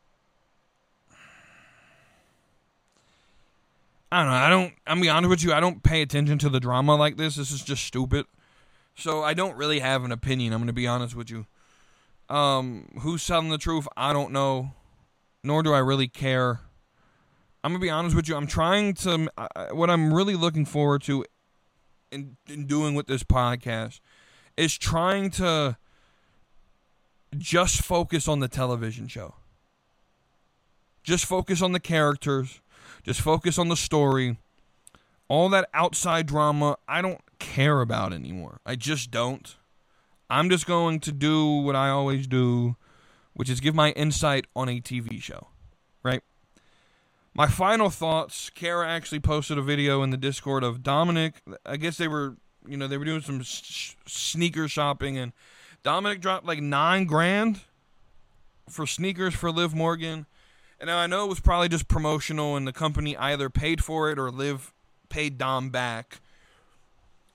I don't know, I don't, I'm gonna be honest with you, I don't pay attention to the drama like this. This is just stupid. So I don't really have an opinion, I'm gonna be honest with you. Um, who's telling the truth, I don't know, nor do I really care. I'm gonna be honest with you, I'm trying to, uh, what I'm really looking forward to in, in doing with this podcast is trying to just focus on the television show. Just focus on the characters. Just focus on the story. All that outside drama, I don't care about anymore. I just don't. I'm just going to do what I always do, which is give my insight on a T V show. Right? My final thoughts, Kara actually posted a video in the Discord of Dominic. I guess they were, you know, they were doing some sh- sneaker shopping, and Dominic dropped like nine grand for sneakers for Liv Morgan. And now I know it was probably just promotional, and the company either paid for it or Liv paid Dom back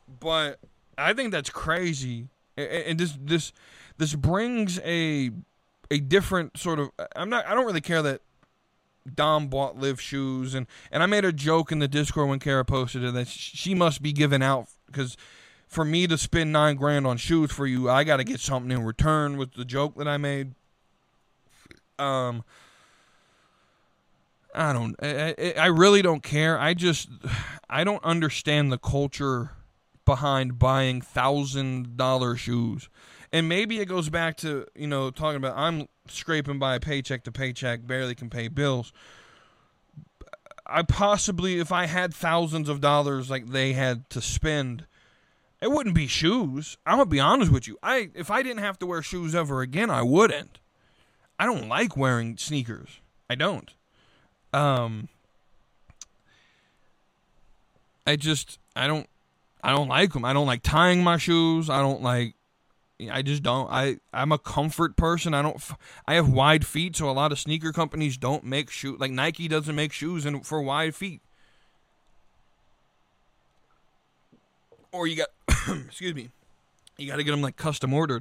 But I think that's crazy. And this this this brings a a different sort of. I'm not. I don't really care that Dom bought Liv shoes, and and I made a joke in the Discord when Kara posted it that she must be giving out because for me to spend nine grand on shoes for you, I got to get something in return. With the joke that I made. Um. I don't. I, I really don't care. I just. I don't understand the culture behind buying thousand dollar shoes. And maybe it goes back to, you know, talking about I'm scraping by paycheck to paycheck, barely can pay bills. I possibly, if I had thousands of dollars like they had to spend, it wouldn't be shoes. I'm going to be honest with you. I If I didn't have to wear shoes ever again, I wouldn't. I don't like wearing sneakers. I don't. Um, I just, I don't, I don't like them. I don't like tying my shoes. I don't like, I just don't. I, I'm a comfort person. I don't, I have wide feet, so a lot of sneaker companies don't make shoes. Like Nike doesn't make shoes in, for wide feet. Or you got, excuse me, you got to get them like custom ordered.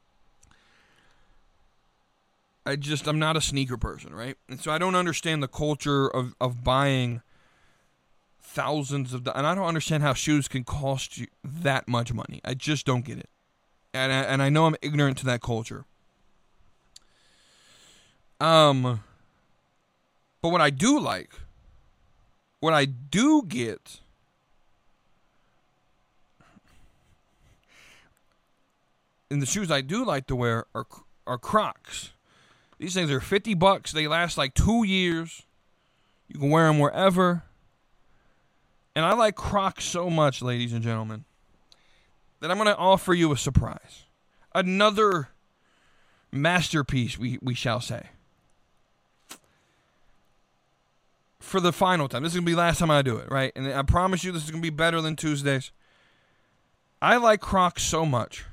I just, I'm not a sneaker person, right? And so I don't understand the culture of, of buying thousands of, and I don't understand how shoes can cost you that much money. I just don't get it. And I, and I know I'm ignorant to that culture. Um, but what I do like, what I do get, and the shoes I do like to wear are are Crocs. These things are fifty bucks. They last like two years. You can wear them wherever. And I like Crocs so much, ladies and gentlemen, that I'm going to offer you a surprise. Another masterpiece, we, we shall say. For the final time. This is going to be the last time I do it, right? And I promise you this is going to be better than Tuesdays. I like Crocs so much.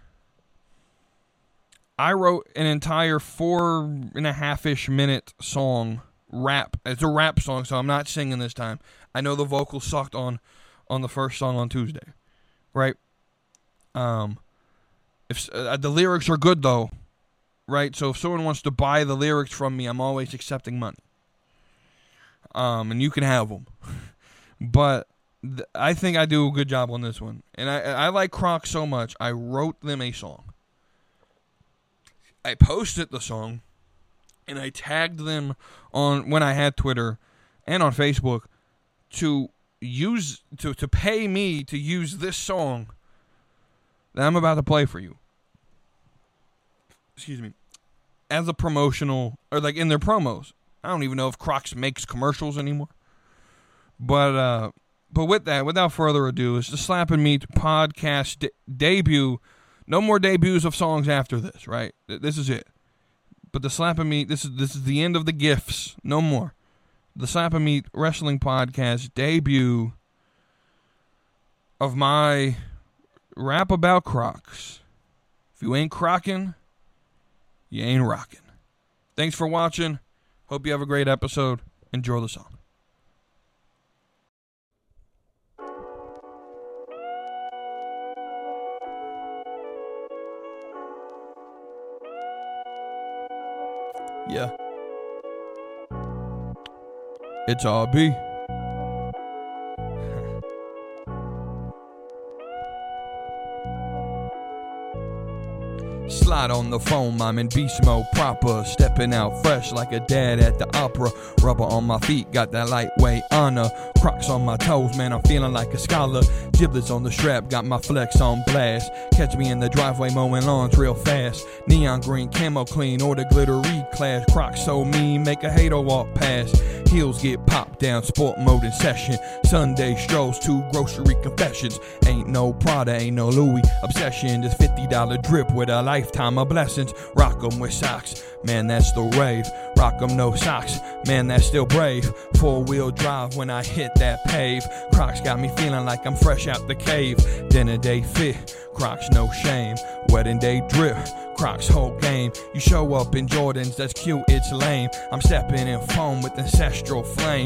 I wrote an entire four and a half-ish minute song, rap. It's a rap song, so I'm not singing this time. I know the vocals sucked on, on the first song on Tuesday, right? Um, if uh, the lyrics are good though, right? So if someone wants to buy the lyrics from me, I'm always accepting money. Um, and you can have them, but th- I think I do a good job on this one. And I I like Crocs so much, I wrote them a song. I posted the song, and I tagged them on when I had Twitter and on Facebook to use to, to pay me to use this song that I'm about to play for you. Excuse me. As a promotional, or like in their promos. I don't even know if Crocs makes commercials anymore. But uh, but with that, without further ado, it's the Slappin' Meat podcast de- debut. No more debuts of songs after this, right? This is it. But the Slappin' Meat, this is this is the end of the gifts. No more. The Slappin' Meat Wrestling Podcast debut of my rap about Crocs. If you ain't crockin', you ain't rockin'. Thanks for watching. Hope you have a great episode. Enjoy the song. Yeah. It's R B. Slide on the foam, I'm in beast mode proper. Stepping out fresh like a dad at the opera. Rubber on my feet, got that lightweight honor. Crocs on my toes, man, I'm feeling like a scholar. Giblets on the strap, got my flex on blast. Catch me in the driveway mowing lawns real fast. Neon green, camo clean, or the glittery class. Crocs so mean, make a hater walk past. Heels get popped down, sport mode in session. Sunday strolls to grocery confessions. Ain't no Prada, ain't no Louis obsession. This fifty dollar drip with a lifetime of blessings. Rock 'em with socks, man, that's the rave. Rock 'em no socks, man, that's still brave. Four wheel drive when I hit that pave. Crocs got me feeling like I'm fresh out the cave. Dinner day fit, Crocs no shame. Wedding day drip, Crocs whole game. You show up in Jordans, that's cute, it's lame. I'm stepping in foam with ancestral flame.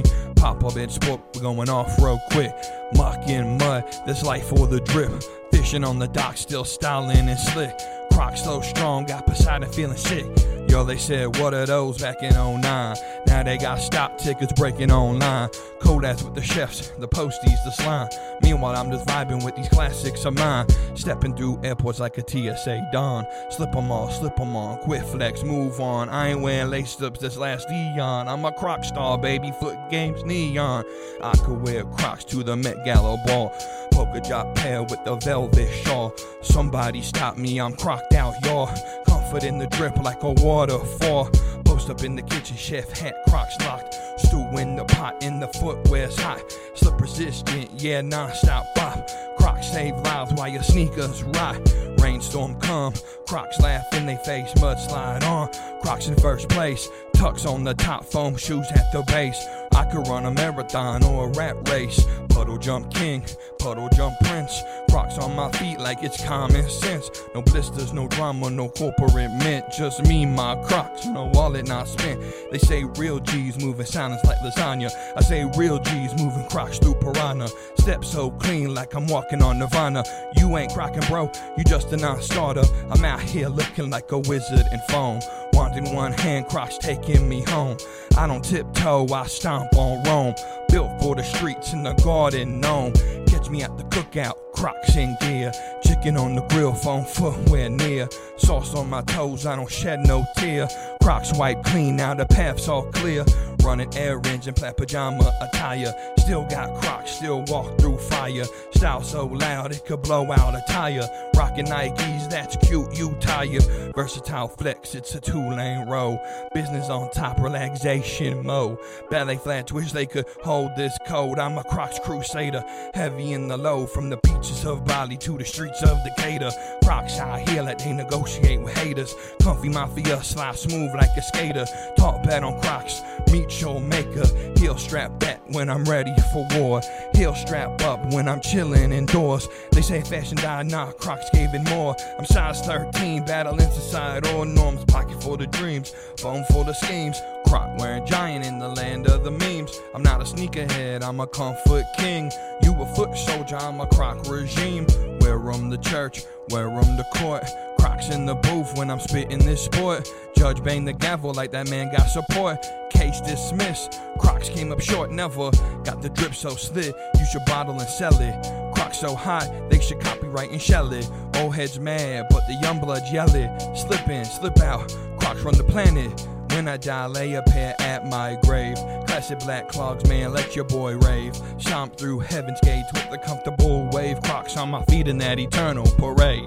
Pop up in sport, we're going off real quick. Muck in mud, this life for the drip. Fishing on the dock, still styling and slick. Crocs so strong, got Poseidon feeling sick. Yo, they said, what are those back in oh nine? Now they got stop tickets breaking online. Kodads with the chefs, the posties, the slime. Meanwhile, I'm just vibing with these classics of mine. Stepping through airports like a T S A Don. Slip 'em on, slip 'em on, quit flex, move on. I ain't wearing lace-ups this last eon. I'm a Croc star, baby, foot games neon. I could wear Crocs to the Met Gala ball. Polka dot pair with the velvet shawl. Somebody stop me, I'm crocked out, y'all. Comfort in the drip like a waterfall. Post up in the kitchen, chef hat, Crocs locked. Stew in the pot, in the footwear's hot. Slip resistant, yeah, non-stop bop. Crocs save lives while your sneakers rot. Rainstorm come, Crocs laugh in they face, mudslide on. Crocs in first place, tucks on the top, foam shoes at the base. I could run a marathon or a rat race. Puddle jump king, puddle jump prince. Crocs on my feet like it's common sense. No blisters, no drama, no corporate mint. Just me, my Crocs, no wallet not spent. They say real G's moving silence like lasagna. I say real G's moving Crocs through piranha. Step so clean like I'm walking on Nirvana. You ain't crockin', bro, you just a non-starter. I'm out here looking like a wizard in foam. Wand in one hand, Crocs taking me home. I don't tiptoe, I stomp on Rome. Built for the streets in the garden gnome. Catch me at the cookout, Crocs in gear. Chicken on the grill, phone footwear near. Sauce on my toes, I don't shed no tear. Crocs wipe clean, now the path's all clear. Running errands in plaid pajama attire. Still got Crocs, still walk through fire. Style so loud it could blow out a tire. Rockin' Nikes, that's cute, you tired. Versatile flex, it's a two-lane road. Business on top, relaxation mode. Ballet flats, wish they could hold this code. I'm a Crocs crusader, heavy in the load. From the beaches of Bali to the streets of Decatur. Crocs out here like they negotiate with haters. Comfy mafia, slide smooth like a skater. Talk bad on Crocs, meet your maker. Heel strap back when I'm ready for war. Heel strap up when I'm chilling indoors. They say fashion died, nah, Crocs gave it more. I'm size thirteen, battling societal norms. Pocket full of dreams, phone full of schemes. Croc wearing giant in the land of the memes. I'm not a sneakerhead, I'm a comfort king. You a foot soldier, I'm a Croc regime. Wear 'em the church, wear 'em the court. Crocs in the booth when I'm spitting this sport. Judge bang the gavel like that man got support. Case dismissed, Crocs came up short, never. Got the drip so slit, you should bottle and sell it. Crocs so hot, they should copyright and shell it. Old heads mad, but the young blood yell it. Slip in, slip out, Crocs run the planet. When I die, lay a pair at my grave. Classic black clogs, man, let your boy rave. Stomp through heaven's gates with a comfortable wave. Crocs on my feet in that eternal parade.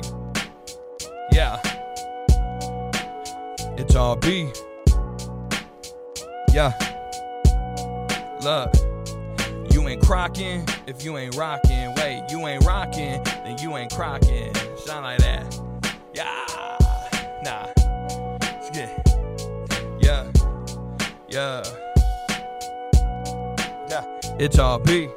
Yeah, it's R B. Yeah, look, you ain't crockin' if you ain't rockin'. Wait, you ain't rockin', then you ain't crockin'. Sound like that. Yeah, nah, it's good. Yeah, yeah, yeah, it's R B.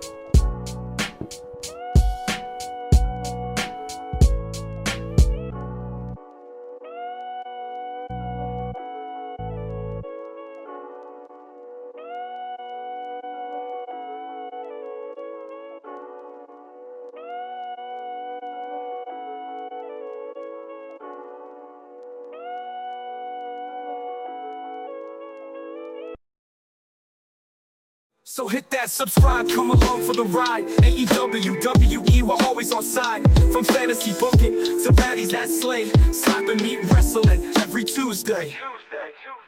So hit that subscribe, come along for the ride. A E W, W E, we're always on side. From fantasy booking to baddies that slay. Slapping, meet, wrestling every Tuesday. Tuesday, Tuesday.